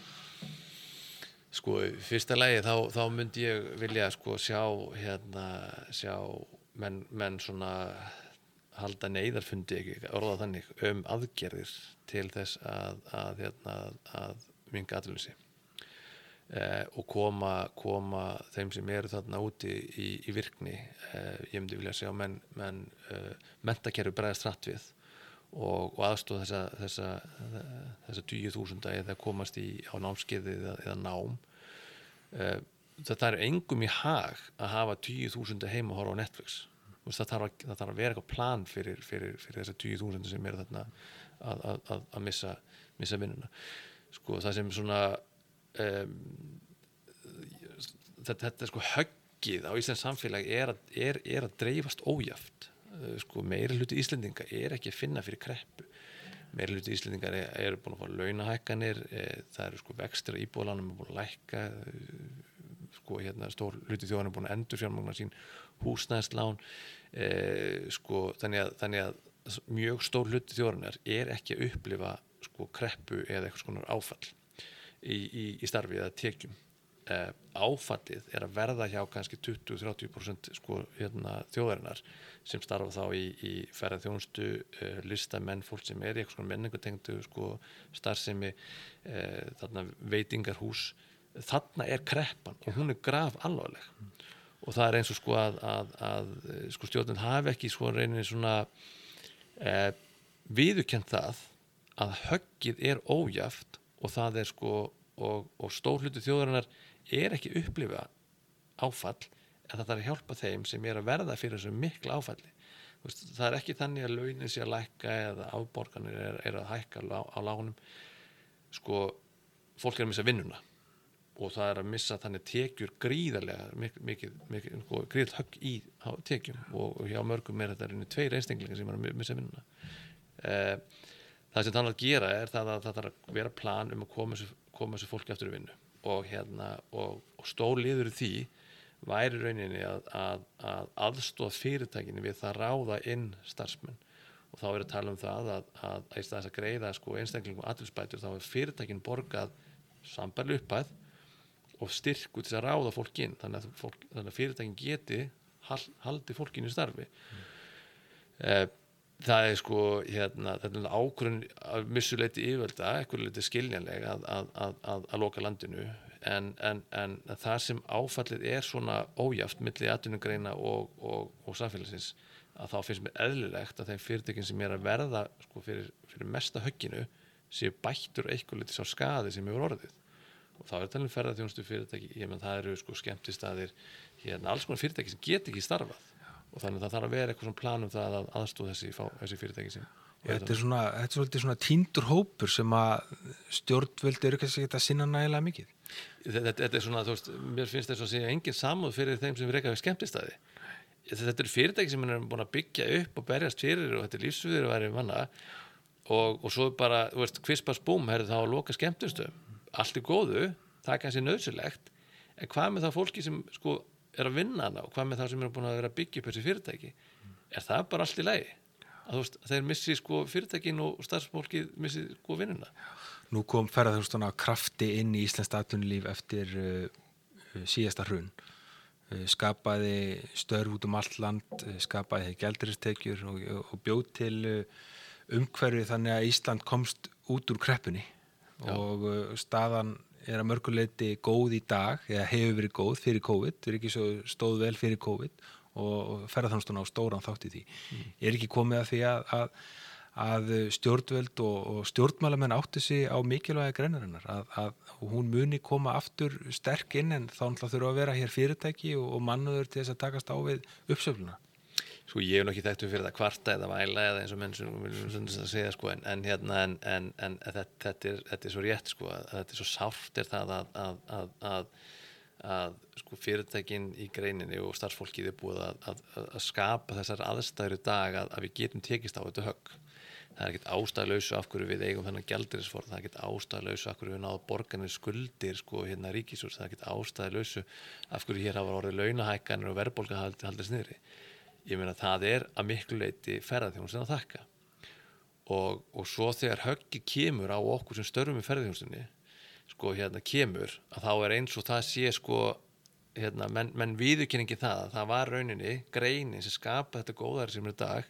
Sko, fyrsta lagi þá, þá myndi ég vilja sko sjá hérna, sjá menn, menn svona halda neyðarfundi ekki, orða þannig, um aðgerðir til þess að, að, hérna, að minnka atvinnuleysi. eh, og koma, koma þeim sem eru þarna úti í, í virkni. Eh, ég myndi vilja sjá menn, menn eh, menntakerfi bregðast hratt við og, og aðstoða þessa, þessa, þessa tíu þúsunda eða komast í, á námskeiði eða, eða nám. Eh, það er engum í hag að hafa tíu þúsunda heima að horfa á Netflix. Það þarf að, það þarf að vera eitthvað plan fyrir, fyrir, fyrir þessa tíu þúsunda sem eru þarna að, að, að missa, missa vinnuna. Sko, það sem svona um, þetta, þetta sko höggið á Íslands samfélag er að, er, er að dreifast ójafnt. Uh, sko, meiri hluti Íslendinga er ekki að finna fyrir kreppu. Meiri hluti Íslendingar eru er búin að fá launahækkanir, e, það eru sko vextir á íbúðalánum er búin að lækka, sko hérna stór hluti þjóðan er búin að endurfjármagna sín húsnæðislán, e, sko þannig að, þannig að mjög stór hluti þjóðarinnar er ekki að upplifa sko kreppu eða eitthvað svona áfall í, í, í starfi eða tekjum. E, áfallið er að verða hjá kannski tuttugu til þrjátíu prósent sko hérna þjóðarinnar sem starfa þá í, í ferðaþjónustu, uh, listamenn, fólk sem er í eitthvað svona menningartengdu sko starfsemi, uh, þarna veitingarhús. Þarna er kreppan og hún er graf alvarleg. Og það er eins og sko að, að, að sko stjórnin hafi ekki sko reyninni svona uh, viðurkennt það að höggið er ójafnt og það er sko og, og stór hluti þjóðarinnar er ekki upplifa áfall en það þarf að hjálpa þeim sem er að verða fyrir þessu mikla áfalli. Veist, það er ekki þannig að launin sé að lækka eða afborganir er, er að hækka á lánum. Sko, fólk er að missa vinnuna og það er að missa þannig tekjur gríðarlega, mikið, mikið, mikið sko, gríðarlega högg í tekjum og, og hjá mörgum er þetta reyni tveir einstaklingar sem er að missa vinnuna. Eh, það sem það að gera er það að það þarf að vera plan um að koma þessu, koma þessu fólki aftur í vinnu og, hérna, og, og stór liður í því væri rauninni að, að, að aðstoða fyrirtækinni við það ráða inn starfsmenn og þá er að tala um það að, að, að í staðis að greiða sko, einstaklingum atvinnuleysisbætur þá er fyrirtækin borgað sambærileg upphæð og styrku til að ráða fólk inn þannig að, fólk, þannig að fyrirtækin geti hal, haldi fólkinu í starfi. Mm. Eh, það er sko hérna, þetta er ákvörðun að missuleiti yfirvalda, eitthvað leiti skiljanleg að, að, að, að, að loka landinu En, en, en það sem áfallið er svona ójafnt milli atvinnugreina og, og, og samfélagsins að þá finnst mér eðlilegt að þeim fyrirtækin sem er að verða sko, fyrir, fyrir mesta högginu séu bættur eitthvað litið sá skaði sem hefur orðið og þá er talin ferðaþjónustu fyrirtæki ég menn það eru sko skemmtistaðir hérna alls konar fyrirtæki sem get ekki starfað og þannig að það þarf að vera eitthvað svona plan um það að aðstoða þessi, þessi fyrirtæki sem Já, þetta er svona, þetta er svolítið svona tíndur hópur sem að stjórnvöld eru kannski ekki að sinna nægilega mikið. Þetta, þetta er svona, þú veist, mér finnst þess að segja engin samúð fyrir þeim sem reka við skemmtistaði. Þetta eru fyrirtæki sem er búin að byggja upp og berjast fyrir og þetta er lífsviður að vera manna og, og svo bara, þú veist, kvispast búm, herri þá að loka skemmtistöðum. Allt er góðu, það er kannski nöðsynlegt, en hvað með það fólki sem sko er að vinna hana og hvað með það sem er búin að vera að byggja upp þessi fyrirtæki? Er það bara allt í lagi? Að þú veist, þeir missi sko fyrirtækin og starfsfólkið missi sko vinnuna. Nú kom ferðaþjónustan að krafti inn í íslenskt atvinnulíf eftir uh, síðasta hrun. Uh, skapaði störf út um allt land, uh, skapaði gjaldeyristekjur og, og bjóð til uh, umhverfi þannig að Ísland komst út úr kreppunni Já. og uh, staðan er að mörguleiti góð í dag, eða hefur verið góð fyrir COVID, það er ekki svo stóð vel fyrir COVID og ferðaþjónustan á stóran þátt í því. Mm. Er ekki komið að því að, að, að stjórnvöld og, og stjórnmálamenn átti sig á mikilvægi greinarinnar að, að hún muni koma aftur sterk inn en þá náttúrulega þurfa að vera hér fyrirtæki og, og mannuður til þess að takast á við uppsöfluna. Sko ég hef nokkið þekktu fyrir það kvarta eða væla eða eins og menn sem viljum segja sko en, en hérna en, en, en þetta, þetta, er, þetta er svo rétt sko að þetta er svo sárt er það að, að, að, að að sko fyrirtækin í greininni og starfsfólkið er búið að, að, að skapa þessar aðstæður í dag að, að við getum tekist á þetta högg. Það er ekkert ástæðulausu af hverju við eigum þennan gjaldeyrisforða, það er ekkert ástæðulausu af hverju við náðum borganir skuldir sko hérna ríkissjóðs, það er ekkert ástæðulausu af hverju hér hafa orðið launahækkanir og verðbólga haldist niðri. Ég meina það er að miklu leyti ferðaþjónustunni að þakka. Og, og svo þegar höggið kemur á okkur sem störfum í ferðaþjónustunni sko hérna kemur að þá er eins og það sé sko hérna menn, menn viðurkenningi það að það var rauninni greinin sem skapa þetta góðari sem er í dag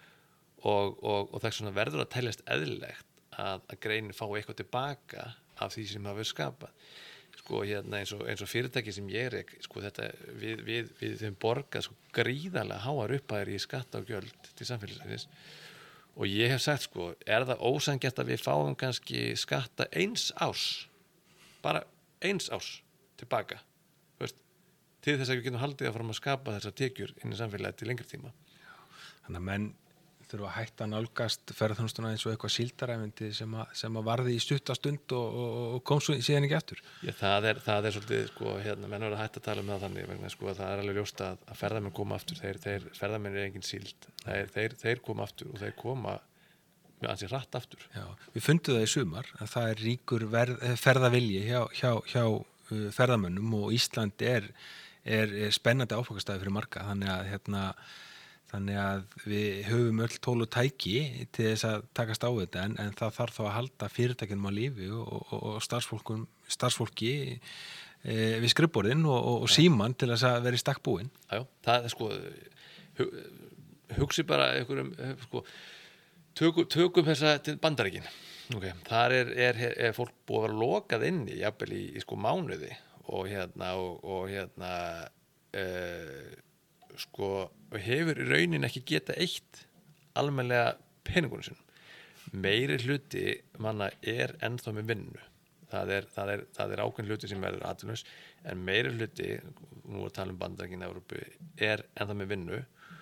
og, og, og það er svona verður að teljast eðlilegt að, að greinin fái eitthvað tilbaka af því sem hafa verið skapað sko hérna eins og, eins og fyrirtæki sem ég er sko þetta við, við, við þeim borgað sko gríðarlega háar upphæðir í skatta og gjöld til samfélagsins og ég hef sagt sko er það ósanngjarnt að við fáum kannski skatta eins árs bara eins árs tilbaka veist, til þess að við getum haldið að fram að skapa þessar tekjur inn í samfélagi til lengri tíma. Þannig að menn þurfa að hætta að nálgast ferðarþjónustuna eins og eitthvað síldarævindi sem, sem að varði í stutta stund og, og, og kom svo síðan ekki eftir. Já, það er, það er svolítið, sko, hérna, menn verður að hætta að tala um það þannig, vegna, sko, það er alveg ljóst að, að ferðarmenn koma aftur, þeir, þeir, ferðarmenn er engin síld, þeir, þeir, þeir koma aftur og þeir koma mjög ansið hratt aftur. Já, við fundum það í sumar að það er ríkur verð, ferðavilji hjá, hjá, hjá uh, ferðarmönnum og Ísland er, er, er spennandi áfangastæði fyrir marga, þannig að hérna Þannig að við höfum öll tól og tæki til þess að takast á þetta en, en það þarf þá að halda fyrirtækjum á lífi og, og, og starfsfólki e, við skrifborðin og, og, og síman til þess að vera í stakk búin. Já, það er sko, hug, hugsi bara einhverjum, sko, tökum, tökum þessa til Bandaríkin. Okay. Þar er, er, er fólk búið að vera lokað inni, jafnvel í, í sko mánuði og hérna, og, og hérna, e, sko, hefur í raunin ekki geta eitt almennlega peningunum sinum. Meiri hluti manna er ennþá með vinnu. Það er, það er, það er ákveðin hluti sem verður atvinnulaus, en meiri hluti, nú er að tala um Bandaríkin í Evrópu, er ennþá með vinnu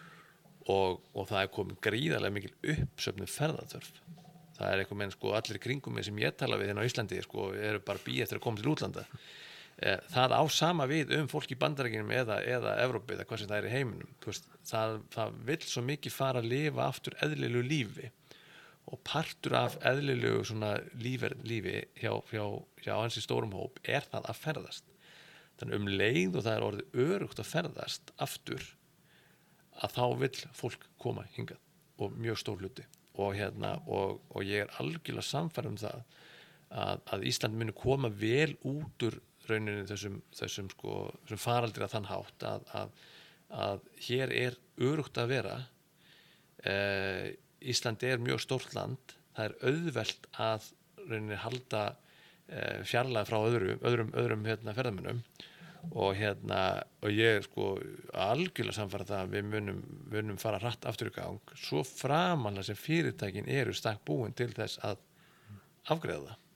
og, og það er komið gríðarlega mikil uppsöfnuð ferðaþörf. Það er eitthvað menn, sko, allir í kringum mig sem ég tala við hérna á Íslandi, sko, eru bara bíð eftir að koma til útlanda. Það á sama við um fólk í Bandaríkjunum eða, eða Evrópu eða hvað sem það er í heiminum. Veist, það, það vill svo mikið fara að lifa aftur eðlilegu lífi og partur af eðlilegu svona lífi, lífi hjá, hjá, hjá hans í stórum hóp er það að ferðast. Þannig um leið og það er orðið örugt að ferðast aftur að þá vill fólk koma hingað og mjög stór hluti og, hérna, og, og ég er algjörlega samfærð um það að, að Ísland muni koma vel út úr rauninni þessum, þessum, sko, þessum faraldri að þann hátt að, að, að hér er örugt að vera. Eh, Ísland er mjög stórt land, það er auðvelt að rauninni halda eh, fjarlæg frá öðrum, öðrum, öðrum hérna, ferðamönnum og, hérna, og ég er sko, algjörlega samfæra það að við munum, munum fara hratt aftur í gang, svo framanlega sem fyrirtækin eru stakk búin til þess að afgreiða það.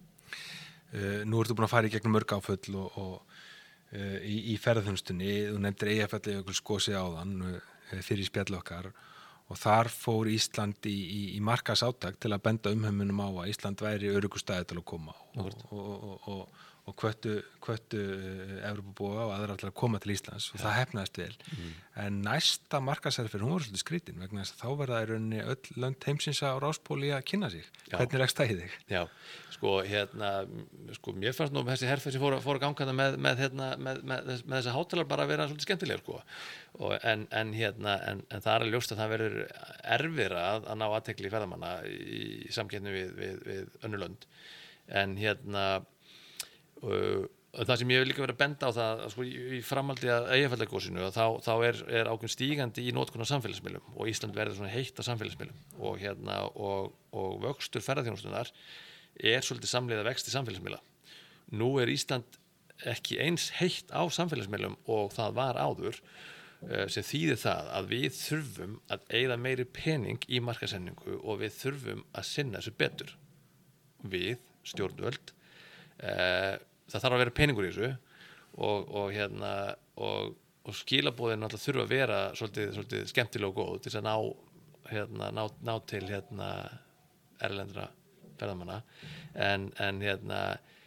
Uh, nú ertu búin að fara í gegnum mörg áföll og, og uh, í, í ferðarþjónustunni, þú nefndir Eyjafjallajökull í okkur skosi áðan uh, fyrir spjall okkar og þar fór Ísland í, í, í markaðsátak til að benda umheiminum á að Ísland væri öruggustæði til að koma og, og, og, og, og hvöttu, hvöttu Evrópubúa og aðra til að koma til Íslands og það hefnaðist vel. Mm. En næsta markaðsherferð, hún var svolítið skrítin vegna þess að þá verða í rauninni öll lönd heimsins á ráspóli að kynna sig. Já. Hvernig leggst það í þig? Já, sko, hérna, sko, mér fannst nú þessi herferð sem fór, fór að ganga með, með, hérna, með, með, með þessa hátalar bara að vera svolítið skemmtilegur, sko. Og, en, en, hérna, en, en það er ljóst að það verður erfiðra að, að ná athygli ferðamanna í, í samkeppni við, við, við önnur lönd. En hérna, Uh, það sem ég vil líka vera að benda á það að, sko, í, í framhaldi að Eyjafjallagosinu þá, þá er, er ákveðin stígandi í notkun á samfélagsmiðlum og Ísland verður svona heitt á samfélagsmiðlum og, hérna, og, og vöxtur ferðaþjónustunnar er svolítið samleiða vexti samfélagsmiðla. Nú er Ísland ekki eins heitt á samfélagsmiðlum og það var áður uh, sem þýðir það að við þurfum að eyða meiri pening í markaðsendingu og við þurfum að sinna þessu betur. Við, stjórnvöld, Uh, það þarf að vera peningur í þessu og, og, hérna, og, og skilaboðin alltaf þurfa að vera svolítið, svolítið skemmtilega og góð til að ná, hérna, ná, ná til hérna, erlendra ferðamanna en, en hérna,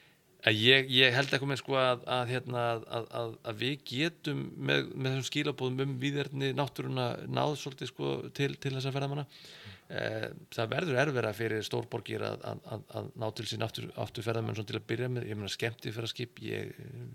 ég, ég held eitthvað með sko, að, að, hérna, að, að, að við getum með, með þessum skilaboðum um víðerni náttúruna náð svolítið sko, til, til þessa ferðamanna. Það verður erfiðara fyrir stórborgir að, að, að ná til sín aftur, aftur ferðamenn svona til að byrja með, ég meina skemmtiferðaskip ég,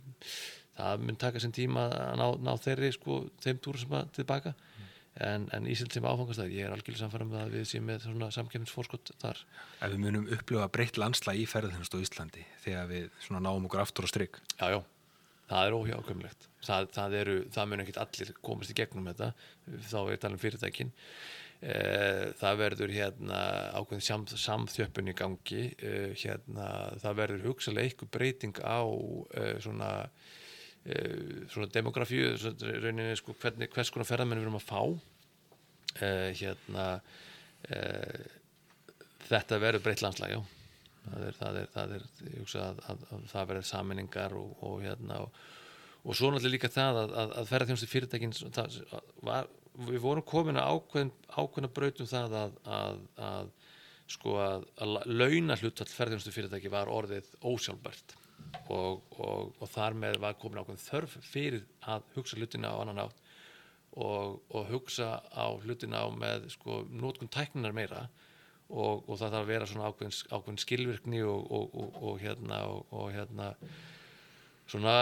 það mun taka sinn tíma að ná, ná þeirri sko, þeim túrum sem að tilbaka mm. en, en Ísland sem áfangastæð, ég er algjörlega samfærum með að við séum með svona samkeppnisforskot þar. Ef við munum upplifa breytt landslag í ferðaþjónustu á Íslandi þegar við svona náum okkur aftur á strik. Já, já, það er óhjákvæmilegt það, það, eru, það mun ekkert allir komast í gegnum þetta, þá er talað um fyrirtækin Uh, það verður hérna ákveðin sam, samþjöppun í gangi uh, hérna, það verður hugsalega eitthvað breyting á uh, svona uh, svona demografíu svona rauninni sko hvernig, hvers konar ferðamenn við erum að fá uh, hérna uh, þetta verður breytt landslag, já það er, það er, það er ég hugsa að, að, að það verður sameiningar og, og hérna og, og svo náttúrulega líka það að, að, að ferðarþjónustu fyrirtækin það var við vorum komin að ákveðin, ákveðina brautum það að, að, að sko að, að launa hlutfall ferðarþjónustu fyrirtæki var orðið ósjálfbært og, og, og þar með var komin ákveðin þörf fyrir að hugsa hlutina á annan átt og, og hugsa á hlutina á með sko notkun tækninar meira og, og það þarf að vera svona ákveðin, ákveðin skilvirkni og, og, og, og hérna og, og hérna svona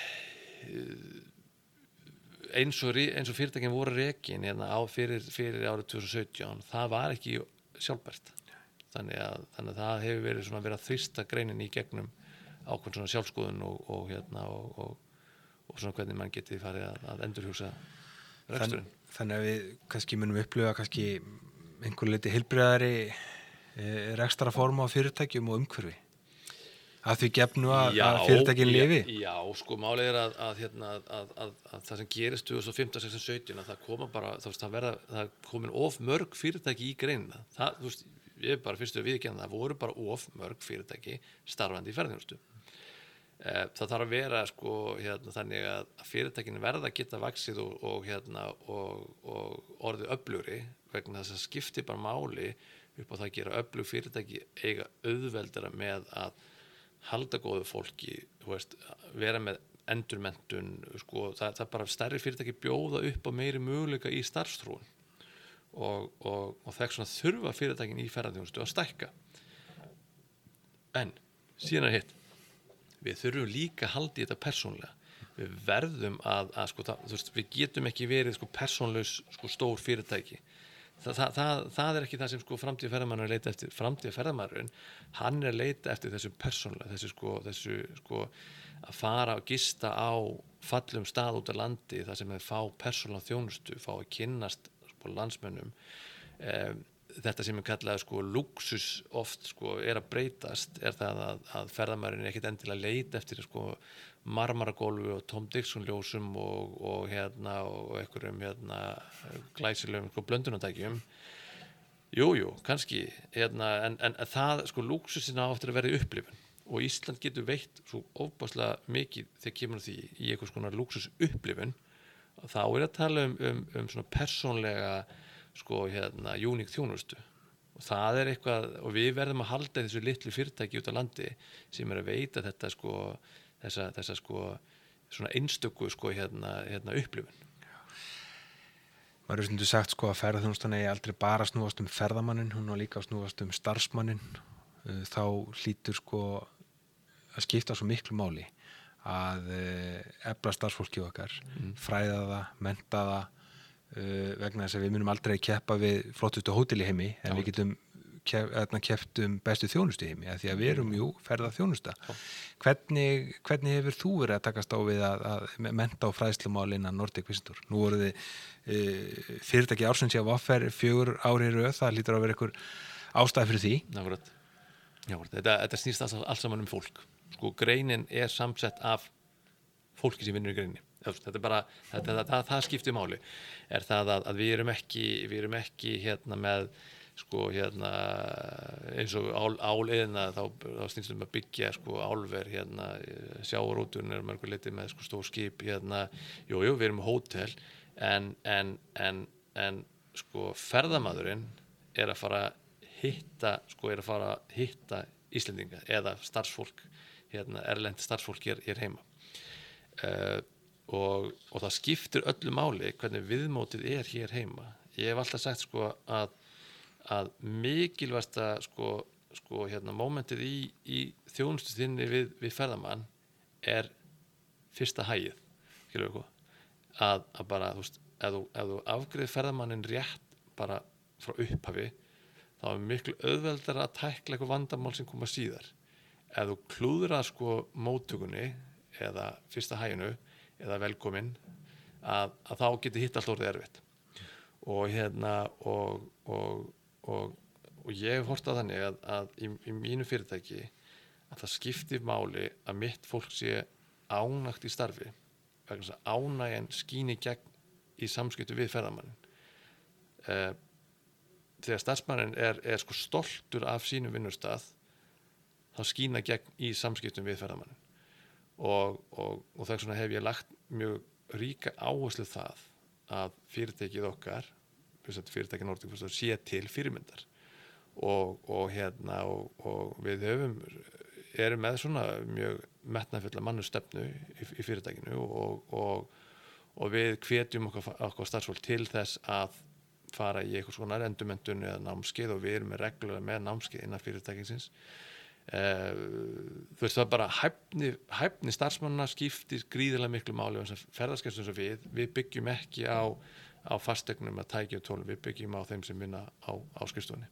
eins og, eins og fyrirtækin voru rekin hérna á fyrir, fyrir árið tvö þúsund og sautján það var ekki sjálfbært þannig að, þannig að það hefur verið svona verið að þrýsta greinin í gegnum ákveðin svona sjálfskoðun og, og hérna og, og, og svona hvernig mann geti farið að, að endurhugsa reksturinn. Þann, þannig að við kannski munum upplifa kannski einhver leiti heilbrigðari e, rekstrarforma á fyrirtækjum og umhverfi að því gefnu að, já, að fyrirtækin lifi? Já, já, sko málið er að, að, hérna, að, að, að það sem gerist tvö þúsund og fimmtán, sextán, sautján að það koma bara, það, veist, það verða, það komin of mörg fyrirtæki í greinina. Það, þú veist, ég er bara fyrstu að viðurkenna það, voru bara of mörg fyrirtæki starfandi í ferðaþjónustu. Það þarf að vera sko, hérna, þannig að fyrirtækin verða að geta vaxið og, og, hérna, og, og orðið öflugri vegna þess að skipti bara máli upp á það að gera öflug fyrirtæki eiga auðveldara með að halda góðu fólki, þú veist, vera með endurmenntun, sko, það, það bara stærri fyrirtæki bjóða upp á meiri möguleika í starfsþróun og, og, og það er svona þurfa fyrirtækin í ferðaþjónustu að stækka. En síðan er hitt, við þurfum líka að halda í þetta persónlega. Við verðum að, að sko, það, þú veist, við getum ekki verið sko persónlaus sko stór fyrirtæki. Það, það, það, það er ekki það sem sko framtíða ferðamaður er leita eftir. Framtíða ferðamaðurinn, hann er leita eftir þessu persónulega, þessu sko, þessu sko að fara og gista á fallum stað út af landi, það sem þeir fá persónulega þjónustu, fá að kynnast sko landsmönnum. Um, þetta sem er kallað sko lúxus oft sko er að breytast, er það að, að ferðamaðurinn er ekkert endilega leita eftir sko marmaragólfi og Tom Dixon ljósum og, og hérna og einhverjum hérna glæsilegum sko blöndunartækjum. Jú, jú, kannski hérna, en, en, en það sko lúxusin á eftir að vera í upplifun og Ísland getur veitt svo ofboðslega mikið þegar kemur því í einhvers konar lúxus upplifun og þá er að tala um, um, um svona persónlega sko hérna uník þjónustu og það er eitthvað og við verðum að halda þessu litlu fyrirtæki út á landi sem er að veita þetta sko þessa, þessa sko svona einstöku sko hérna, hérna upplifun. Maður er stundu sagt sko að ferðaþjónustan eigi aldrei bara snúast um ferðamanninn, hún á líka að snúast um starfsmanninn. Þá hlýtur sko að skipta svo miklu máli að efla starfsfólkið okkar, mm. fræða það, mennta það uh, vegna þess að við munum aldrei keppa við flottustu hótel í heimi en Já. Við getum keppt um bestu þjónustu í heimi að því að við erum jú ferðaþjónusta. Hvernig, hvernig hefur þú verið að takast á við að, að mennta og fræðslumál innan Nordic Visitor? Nú voru þið uh, fyrirtæki ársins í V R fjögur ári í röð, það hlýtur að vera einhver ástæða fyrir því. Nákvæmlega. Já, þetta, þetta snýst alls, alls saman um fólk. Sko, greinin er samsett af fólki sem vinnur í greininni. Þetta er bara, þetta, það, það, það skiptir máli. Er það að, að við erum ekki, við erum ekki hérna með, sko, hérna, eins og ál, áliðina, þá, þá snýst um að byggja, sko, álver, hérna, sjávarútvegurinn er mörgur leyti með, sko, stór skip, hérna, jú, jú, við erum með hótel, en, en, en, en, sko, ferðamaðurinn er að fara hitta, sko, er að fara að hitta Íslendinga eða starfsfólk, hérna, erlent starfsfólk hér, hér heima. Uh, og, og það skiptir öllu máli hvernig viðmótið er hér heima. Ég hef alltaf sagt, sko, að, að mikilvægasta, sko, sko, hérna, mómentið í, í þjónustu þinni við, við ferðamann er fyrsta hægið, skilur við hvað, að, að bara, þú veist, ef þú, ef þú afgreiðir ferðamanninn rétt bara frá upphafi, þá er miklu auðveldara að tækla eitthvað vandamál sem koma síðar. Ef þú klúðrar sko móttökunni eða fyrsta hæginu eða velkomin að, að þá getur hitt allt orðið erfitt. og hérna og, og, og, og ég hef horft á þannig að, að í, í mínu fyrirtæki að það skiptir máli að mitt fólk sé ánægt í starfi vegna þess að ánægjan skíni gegn í samskiptu við ferðamannin. Uh, þegar starfsmanninn er, er sko stoltur af sínum vinnustað þá skína gegn í samskiptum við ferðamannin og, og, og þess vegna hef ég lagt mjög ríka áherslu það að fyrirtækið okkar fyrirtækið Nordic Whisper sé til fyrirmyndar og, og hérna og, og við höfum erum með svona mjög metnaðfulla mannustefnu í, í fyrirtækinu og, og, og við hvetjum okkar, okkar starfsfólk til þess að fara í eitthvað svona endurmenntun eða námskeið og við erum með reglulega með námskeið innan fyrirtækinsins. Uh, þú veist það bara hæfni, hæfni starfsmanna skiptir gríðarlega miklu máli og þess að ferðaskestum sem við, við byggjum ekki á, á fastegnum að tækja og tólum, við byggjum á þeim sem vinna á, á skrifstofunni.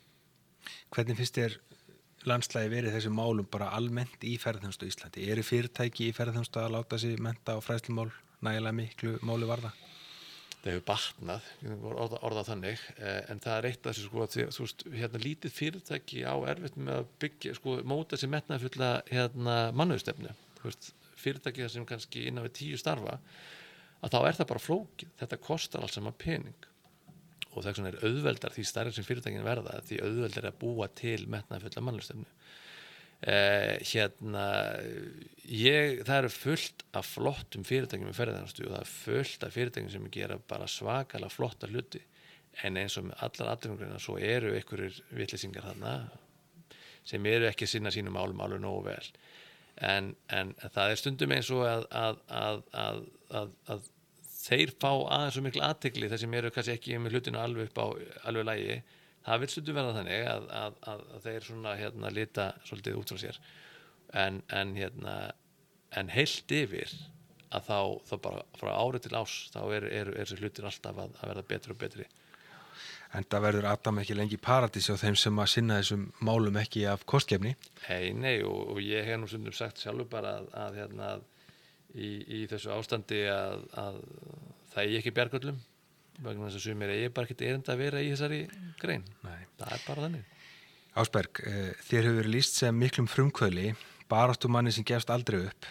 Hvernig finnst þér landslægi verið þessi málum bara almennt í ferðaþjónustu í Íslandi? Eru fyrirtæki í ferðaþjónustu að láta sig mennta og fræðslumál nægilega miklu máli varða? Það hefur batnað, orða, orða þannig, en það er eitt af þessu sko að þú veist, hérna lítið fyrirtæki á erfitt með að byggja, sko, móta sér metnaðarfulla hérna mannauðstefnu, þú veist, fyrirtæki sem kannski innan við tíu starfa, að þá er það bara flókið, þetta kostar allt saman pening og þess vegna er auðveldar því stærri sem fyrirtækin verða, því auðveldar að búa til metnaðarfulla mannauðstefnu. Uh, hérna ég, það eru fullt af flottum fyrirtækjum í ferðaþjónustu og það er fullt af fyrirtækjum sem gera bara svakalega flotta hluti en eins og með allar atvinnugreinar svo eru einhverjir vitleysingar þarna sem eru ekki að sinna sínum málum alveg nógu vel en, en það er stundum eins og að, að, að, að, að, að þeir fá aðeins svo miklu athygli þar sem eru kannski ekki með hlutinu alveg upp á alveg lægi. Það vil stundum verða þannig að, að, að, að þeir svona hérna lita svolítið út frá sér en, en hérna en heilt yfir að þá, þá bara frá ári til ás þá eru er, er þessi hlutir alltaf að, að verða betri og betri. En það verður Adam ekki lengi í paradísi á þeim sem að sinna þessum málum ekki af kostgefni? Nei, nei og, og ég hef nú stundum sagt sjálfur bara að, að hérna í, í þessu ástandi að, að það er ekki bjargöllum vegna þess að sumir eigi bara ekkert erindi að vera í þessari grein. Nei. Það er bara þannig. Ásberg, þér hefur verið lýst sem miklum frumkvöðli, baráttumanni sem gefst aldrei upp.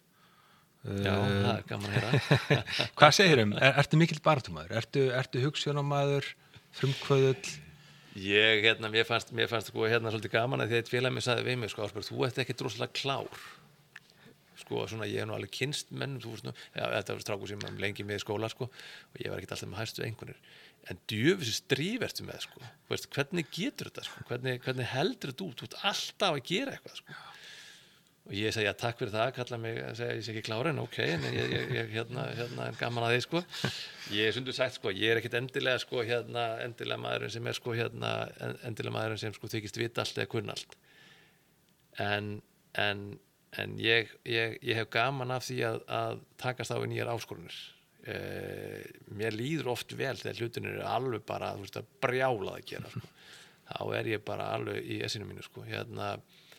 Já, uh, það er gaman að heyra. Hvað segir um? Er, ertu mikill baráttumaður? Ertu, ertu hugsjónamaður, frumkvöðull? Ég, hérna, mér fannst, mér fannst sko, hérna svolítið gaman að því að eitt félag mér sagði við mig, sko, Ásberg, þú ert ekki droslega klár. Sko, svona, ég hef nú alveg kynst menn, þú veist nú, ja, þetta var strákur sem lengi með í skóla, sko, og ég var ekkert alltaf með hæstu einhvernir, en djöfisins dríf ertu með, sko, veist, hvernig getur þetta, sko, hvernig, hvernig heldur þetta út, þú ert alltaf að gera eitthvað, sko, og ég segi, já, takk fyrir það, kalla mig, segja, ég sé ekki klára, en ok, en ég, ég, ég hérna, hérna, en gaman að þið, sko, ég er sundur sagt, sko, ég er ekkert endilega, sko, hérna, endilega maðurinn sem er, sko, hérna, endilega maðurinn sem, sko, þykist vita allt eða kunna allt, en, en en ég, ég, ég hef gaman af því að, að takast á í nýjar áskorunir. Eh, mér líður oft vel þegar hlutinir eru alveg bara þú veist, að brjálað að gera. Sko. Þá er ég bara alveg í essinu mínu. Sko. Hérna,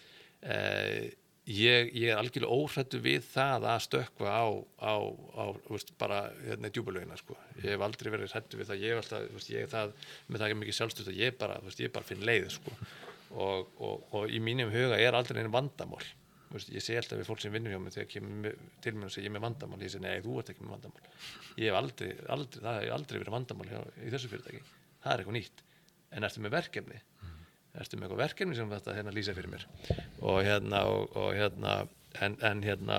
eh, ég, ég er algjörlega óhræddur við það að stökkva á, á, á veist, bara hérna, djúpalögina. Sko. Ég hef aldrei verið hræddur við það. Ég hef alltaf, veist, ég það, með það ekki mikið sjálfstöð að ég bara, veist, ég bara finn leið. Sko. Og, og, og í mínum huga er aldrei einu vandamál. Ég segi alltaf við fólk sem vinnur hjá mig þegar kemur til mér og segir ég er með vandamál, ég segi nei, þú ert ekki með vandamál. Ég hef aldrei, aldrei það hefur aldrei verið vandamál hjá, í þessu fyrirtæki. Það er eitthvað nýtt. En ertu með verkefni? Mm. Ertu með eitthvað verkefni sem þetta hérna lýsa fyrir mér? Og hérna, og, og hérna, en, en hérna,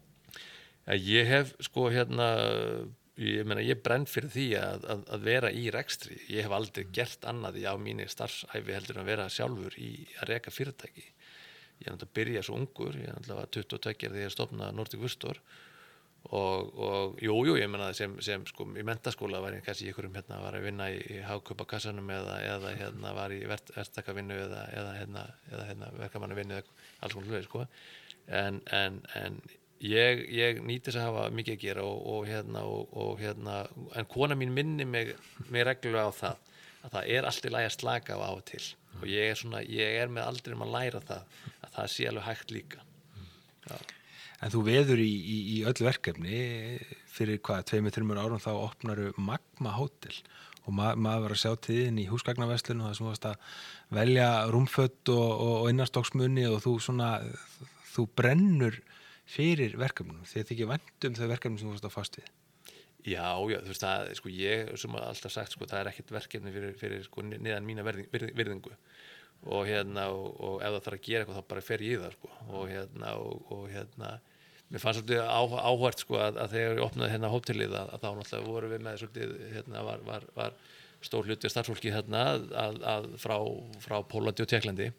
ég hef sko hérna, ég meina ég brenn fyrir því að, að, að vera í rekstri. Ég hef aldrei gert annað í á mínu starfsæfi heldur en að vera sjálfur í að reka fyrirtæki. Ég er náttúrulega að byrja svo ungur, ég er náttúrulega tuttugu og tveggja þegar ég stofnaði Nordic Whisper og, og jú, jú, ég menna sem, sem sko í menntaskóla var ég kannski í einhverjum hérna var að vinna í, í hagkaupakassanum eða, eða hérna var í vert, verktakavinnu eða, eða hérna, eða hérna verkamannavinnu eða alls konar hluti, sko. En, en, en ég, ég nýti þess að hafa mikið að gera og, og hérna, og, og hérna, en kona mín minni mig, mig reglulega á það, að það er allt í lagi að slaka á á og til. Og ég er svona, ég er með aldrei um að læra það að það sé alveg hægt líka. Já. En þú veður í, í, í öll verkefni fyrir hvað, tveimur, þreimur árum þá opnaru Magma Hótel og ma maður var að sjá tíðin í húsgagnaverslun og það sem varst að velja rúmföt og, og, og innanstokksmuni og þú svona, þú brennur fyrir verkefnum því að þið ekki vænt um þau verkefnum sem þú varst að fást við. Já, já, þú veist það, sko, ég sem alltaf sagt, sko, það er ekkert verkefni fyrir, fyrir sko, neðan mína virðing, virðingu og hérna, og, og ef það þarf að gera eitthvað þá bara fer ég í það, sko, og hérna, og, og hérna, mér fannst svolítið á, áhvert, sko, að, að þegar ég opnaði hérna hótelið að, að þá náttúrulega voru við með svolítið, hérna, var, var, var stór hluti af starfsfólki hérna að, að frá, frá Pólandi og Tékklandi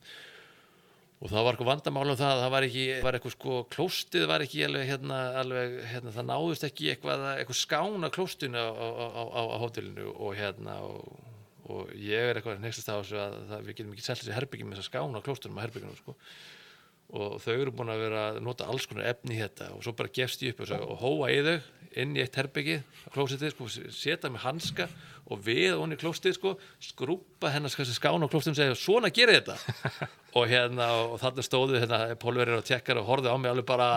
og það var eitthvað vandamál um það að það var ekki, var eitthvað sko, klóstið var ekki alveg hérna, alveg, hérna, það náðust ekki eitthvað, eitthvað skán á klóstinu á, á, á, á hótelinu og hérna, og, og ég er eitthvað nextast á þessu að það, við getum ekki selt þessi herbyggjum með þess að skán á klóstunum á herbyggjunum, sko. Og þau eru búin að vera að nota alls konar efni í þetta og svo bara gefst ég upp og, og hóa í þau inn í eitt herbyggi á klósitið, sko, setja með hanska og við onni í klóstið, sko, skrúpa hennar skán á klóstum og segja svona gerið þetta og hérna og þarna stóðu hérna pólverjar og tékkar og horfðu á mig alveg bara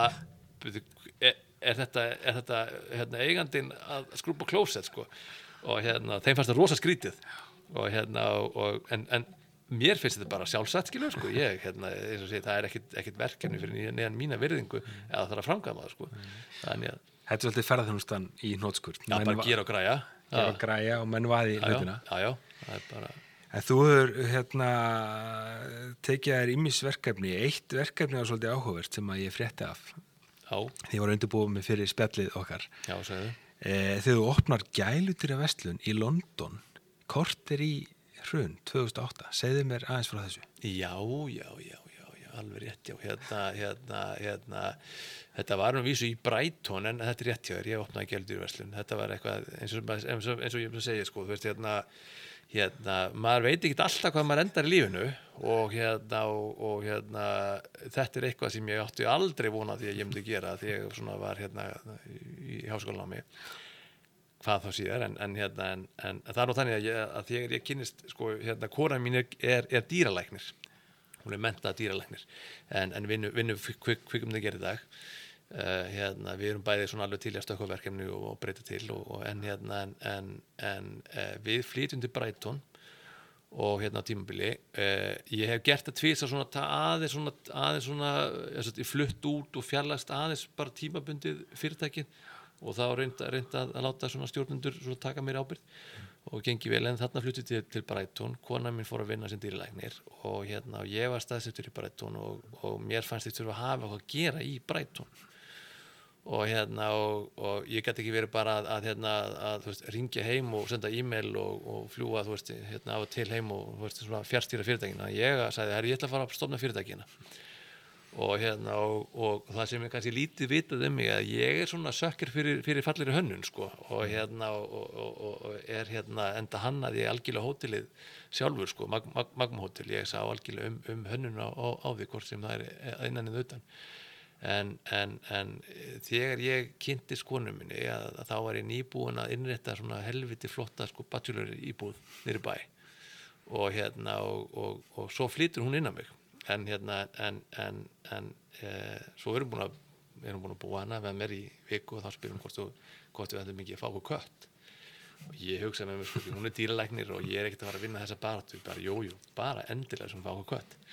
er, er þetta, er þetta hérna, eigandinn að skrúpa klósett, sko, og hérna þeim fannst það rosa skrítið og hérna og, en, en mér finnst þetta bara sjálfsagt, skilur, sko, ég, hérna, eins og segi, það er ekkit, ekkit verkefni fyrir neðan mína virðingu eða það þarf að framkvæma það, sko. Þannig að Þetta er svolítið ferðarþjónustan í hnotskurn. Já, bara gera og græja. Gera og græja og menn vaði hlutina. Já, já, það er bara En þú hefur, hérna, tekið þér ýmis verkefni. Eitt verkefni var svolítið áhugavert sem að ég frétti af. Já. Því ég var undirbúið mig fyrir spjallið okkar. Já, segðu. E, þegar þú opnar gæludýraverslun í London, korter í hrun tvö þúsund og átta. Segðu mér aðeins frá þessu. Já, já, já, já, já, alveg rétt, já, hérna, hérna, hérna, þetta var nú vísu í Brighton, en þetta er rétt hjá þér, ég opnaði gæludýraverslun. Þetta var eitthvað, eins og, eins og, eins og ég segi, sko, þú veist, hérna, hérna, maður veit ekki alltaf hvað maður endar í lífinu og hérna, og, og hérna, þetta er eitthvað sem ég átti aldrei vona því að ég myndi gera því ég svona var hérna í háskólanámi. Hvað þá síðar, en, en, hérna, en, en það er nú þannig að, ég, að þegar ég kynnist, sko, hérna, konan mín er, er, er dýralæknir, hún er menntað dýralæknir, en, en vinnu, vinnu kvik, kvikum það gerir í dag, uh, hérna, við erum bæði svona alveg til að stökkva verkefni og, og breyta til, og, og en, hérna, en, en, en uh, við flytjum til Brighton og hérna á tímabili, uh, ég hef gert það tvís að svona aðeins svona, aðeins svona, ég flutt út og fjarlægst aðeins bara tímabundið fyrirtækið, og þá reynda, reynda að láta svona stjórnendur svona taka mér ábyrgð og gengi vel, en þarna flutti til, til Brighton, kona mín fór að vinna sem dýralæknir og hérna, og ég var staðsettur í Brighton og, og mér fannst ég þurfa að hafa eitthvað að gera í Brighton og hérna, og, og ég gæti ekki verið bara að, að hérna, að, þú veist, ringja heim og senda e-mail og, og fljúa, þú veist, hérna af og til heim og, þú veist, svona fjárstýra fyrirtækina. Ég sagði, herri, ég ætla að fara að stofna fyrirtækina. Og hérna, og, og það sem er kannski lítið vitað um mig að ég er svona sökkir fyrir, fyrir fallegri hönnun, sko, og hérna, og, og, og, og er hérna, enda hannaði ég algjörlega hótelið sjálfur, sko, Mag, Mag, Magma hótel, ég sá algjörlega um, um hönnun á, á, á því hvort sem það er innan eða utan. En, en, en þegar ég kynntist konu minni, að, að þá var ég nýbúin að innrétta svona helviti flotta, sko, bachelor íbúð niður í bæ og hérna, og, og, og svo flytur hún inn á mig. En hérna, en, en, en e, svo erum búin að, erum búin að búa hana með mér í viku og þá spyrum hvort, hvort við ætlum ekki að fá okkur kött. Og ég hugsa með mér, sko, hún er dýralæknir og ég er ekkert að fara að vinna þessa baráttu, bara jú, jú, bara endilega sem fá okkur kött.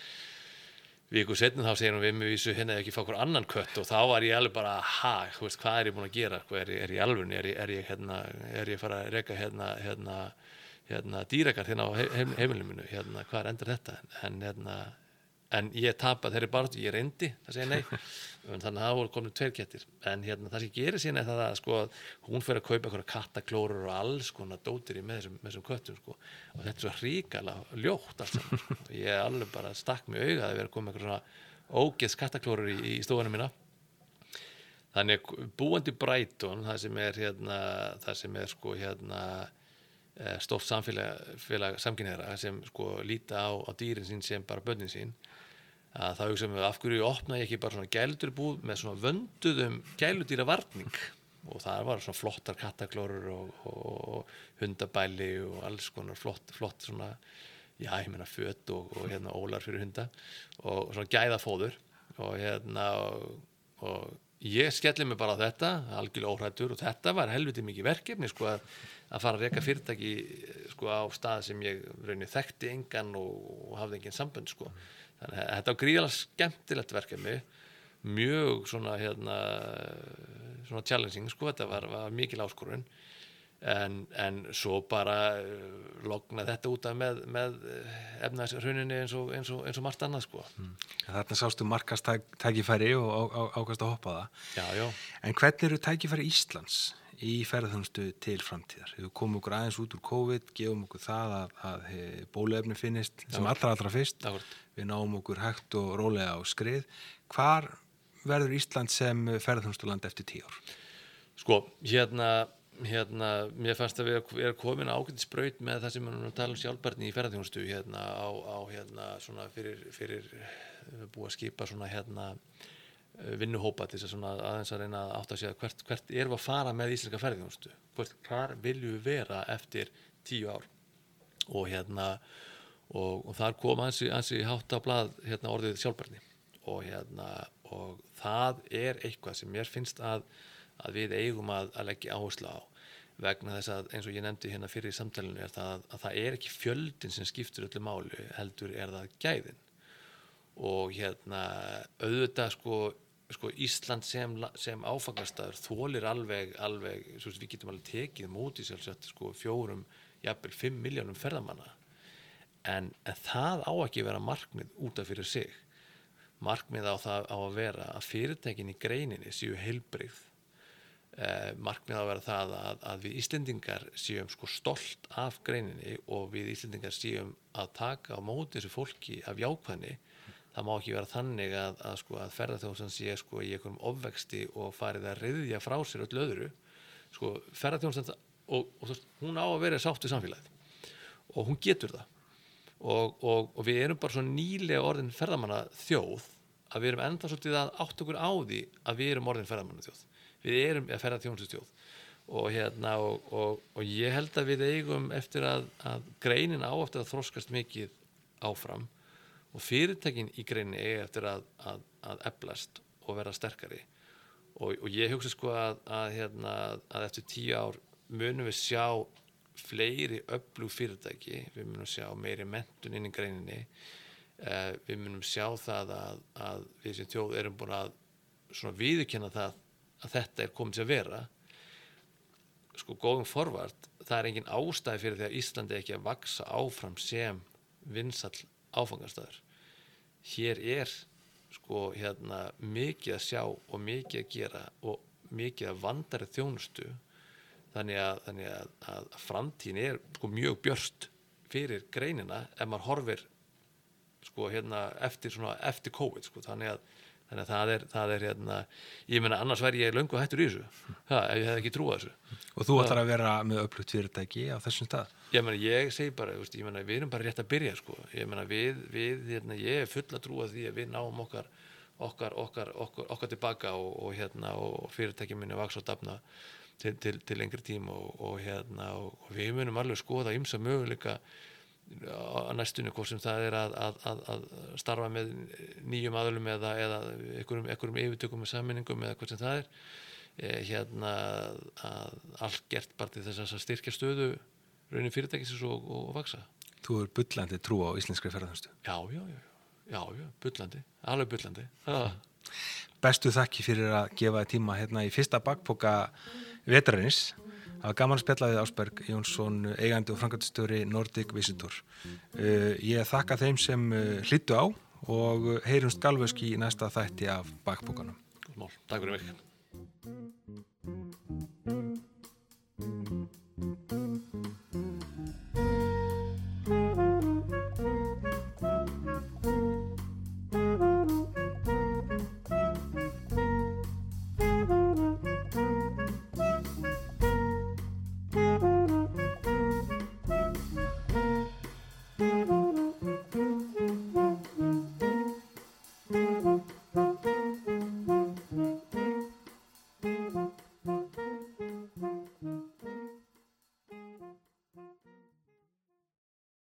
Viku setna þá segir hún við mig vísu hérna ekki fá okkur annan kött og þá var ég alveg bara, ha, þú veist, hvað er ég búin að gera, hvað er ég, er ég alvunni, er ég, er ég hérna, er ég að fara að reka hérna, hérna, hérna, dýrakar hérna á heim, heimilinu mínu, hérna, hvað er endur þetta, en hérna, en ég tapaði þeirri baráttu, ég reyndi það segja nei, þannig að það voru komin tveir kettir, en hérna það sem gerir síðan er það að sko, hún fer að kaupa einhverja kattaklórur og alls konar dótir í með þessum, með þessum köttum, sko, og þetta er svo hrikalega ljótt allt saman, sko. Ég alveg bara stakk mig auga að vera komið einhverja svona ógeðs kattaklórur í, í stofunum mína. Þannig búandi Brighton, það sem er hérna, það sem er sko hérna stórt samfélag, félag samkynhneigðra sem sko líta á, á dýrin sín sem bara börnin sín, að þá hugsaum við af hverju opna ég ekki bara svona gæludýrabúð með svona vönduðum gæludýravarning og það var svona flottar kattaklórur og, og, og hundabæli og alls konar flott, flott svona, já ég meina föt og, og hérna ólar fyrir hunda og svona gæðafóður og hérna og, og ég skelli mig bara á þetta, algjörlega óhræddur, og þetta var helviti mikið verkefni sko, að, að fara að reka fyrirtæki sko, á stað sem ég raunni þekkti engan og, og hafði engin sambönd sko. Þannig að þetta var gríðarlega skemmtilegt verkefni, mjög svona, hérna, svona challenging sko, þetta var, var mikil áskorun. En, en svo bara lognaði þetta út af með, með efnahagshruninu eins og, eins og, eins og margt annað sko. Mm. Þarna sástu markastækifæri og á, á, ákvæmst að hoppa það. Já, já. En hvernig eru tækifæri Íslands í ferðaþjónustu til framtíðar? Við komum okkur aðeins út úr COVID, gefum okkur það að, að bóluefni finnist sem já. allra allra fyrst. Já. Við náum okkur hægt og rólega á skrið. Hvar verður Ísland sem ferðaþjónustuland eftir tíu ár? Sko, hérna hérna, mér fannst að við erum komin á ágætis braut með það sem við erum að tala um sjálfbærni í ferðaþjónustu hérna á, á hérna svona fyrir, fyrir búið að skipa svona hérna vinnuhópa til þess að svona aðeins að reyna að átta sig að hvert, hvert erum við að fara með íslenska ferðaþjónustu, hvert, hvar viljum við vera eftir tíu ár og hérna og, og þar kom ansi, ansi hátt á blað hérna orðið sjálfbærni og hérna og það er eitthvað sem mér finnst að að við eigum að, að leggja áherslu á vegna þess að eins og ég nefndi hérna fyrir í samtalinu er það að það er ekki fjöldin sem skiptir öllu máli heldur er það gæðin og hérna auðvitað sko, sko Ísland sem, sem áfangastaður þolir alveg, alveg svo við getum alveg tekið móti sjálfsagt sko fjórum, jafnvel fimm miljónum ferðamanna en, en það á ekki vera markmið út af fyrir sig markmið á það á að vera að fyrirtækin í greininni séu heilbrigð Eh, markmið á að vera það að, að við Íslendingar séum sko stolt af greininni og við Íslendingar séum að taka á móti þessu fólki af jákvæðni það má ekki vera þannig að, að, sko, að ferðaþjónustan sé sko, í einhverjum ofvexti og farið að ryðja frá sér öllu öðru sko, ferðaþjónustan og, og þú, hún á að vera sátt við samfélagið og hún getur það og, og, og við erum bara svo nýlega orðin ferðamanna þjóð að við erum enda svolítið að átta okkur á því að við erum orðin ferðamanna þjóð við erum að ferða þjónustustjóð og hérna og, og, og ég held að við eigum eftir að, að greinin á eftir að þroskast mikið áfram og fyrirtækin í greininni eiga eftir að, að, að eflast og vera sterkari og, og ég hugsa sko að, að, hérna, að eftir tíu ár munum við sjá fleiri öflug fyrirtæki, við munum sjá meiri menntun inn í greininni uh, við munum sjá það að, að við sem þjóð erum búin að svona viðurkenna það að þetta er komið til að vera sko going forward það er engin ástæði fyrir því að Íslandi ekki að vaksa áfram sem vinsæll áfangastaður hér er sko hérna mikið að sjá og mikið að gera og mikið að vandari þjónustu þannig að, þannig að, að framtíðin er sko mjög björt fyrir greinina ef maður horfir sko hérna eftir svona eftir COVID sko þannig að Þannig að það er, það er hérna, ég meina annars væri ég löngu hættur í þessu, ha, ef ég hef ekki trúað þessu. Og þú ætlar að vera með öflugt fyrirtæki á þessum stað? Ég meina, ég segi bara, ég meina, við erum bara rétt að byrja, sko. Ég meina, við, við, hérna, ég er full að trúa því að við náum okkar, okkar, okkar, okkar, okkar tilbaka og, og hérna, og fyrirtæki minni vaks og dafna til, til, til lengri tíma og, og hérna, og við munum alveg skoða ýmsa möguleika á næstunni hvort sem það er að, að, að, að starfa með nýjum aðlum eða, eða einhverjum, einhverjum yfirtökum með sammeiningum eða hvað sem það er eh, hérna að allt gert bara til þess að styrkja stöðu raunin fyrirtækisins og, og, og vaksa. Þú er bullandi trú á íslenskri ferðaþjónustu? Já, já, já, já, já, bullandi, alveg bullandi. Ja. Bestu þakki fyrir að gefa þér tíma hérna í fyrsta bakpoka vetrarins. Það var gaman að spjalla við Ásberg Jónsson, eigandi og framkvæmdastjóri Nordic Visitor. Uh, ég þakka þeim sem uh, hlýddu á og heyrumst galvösk í næsta þætti af bakpokanum. Góð mál, takk fyrir mig.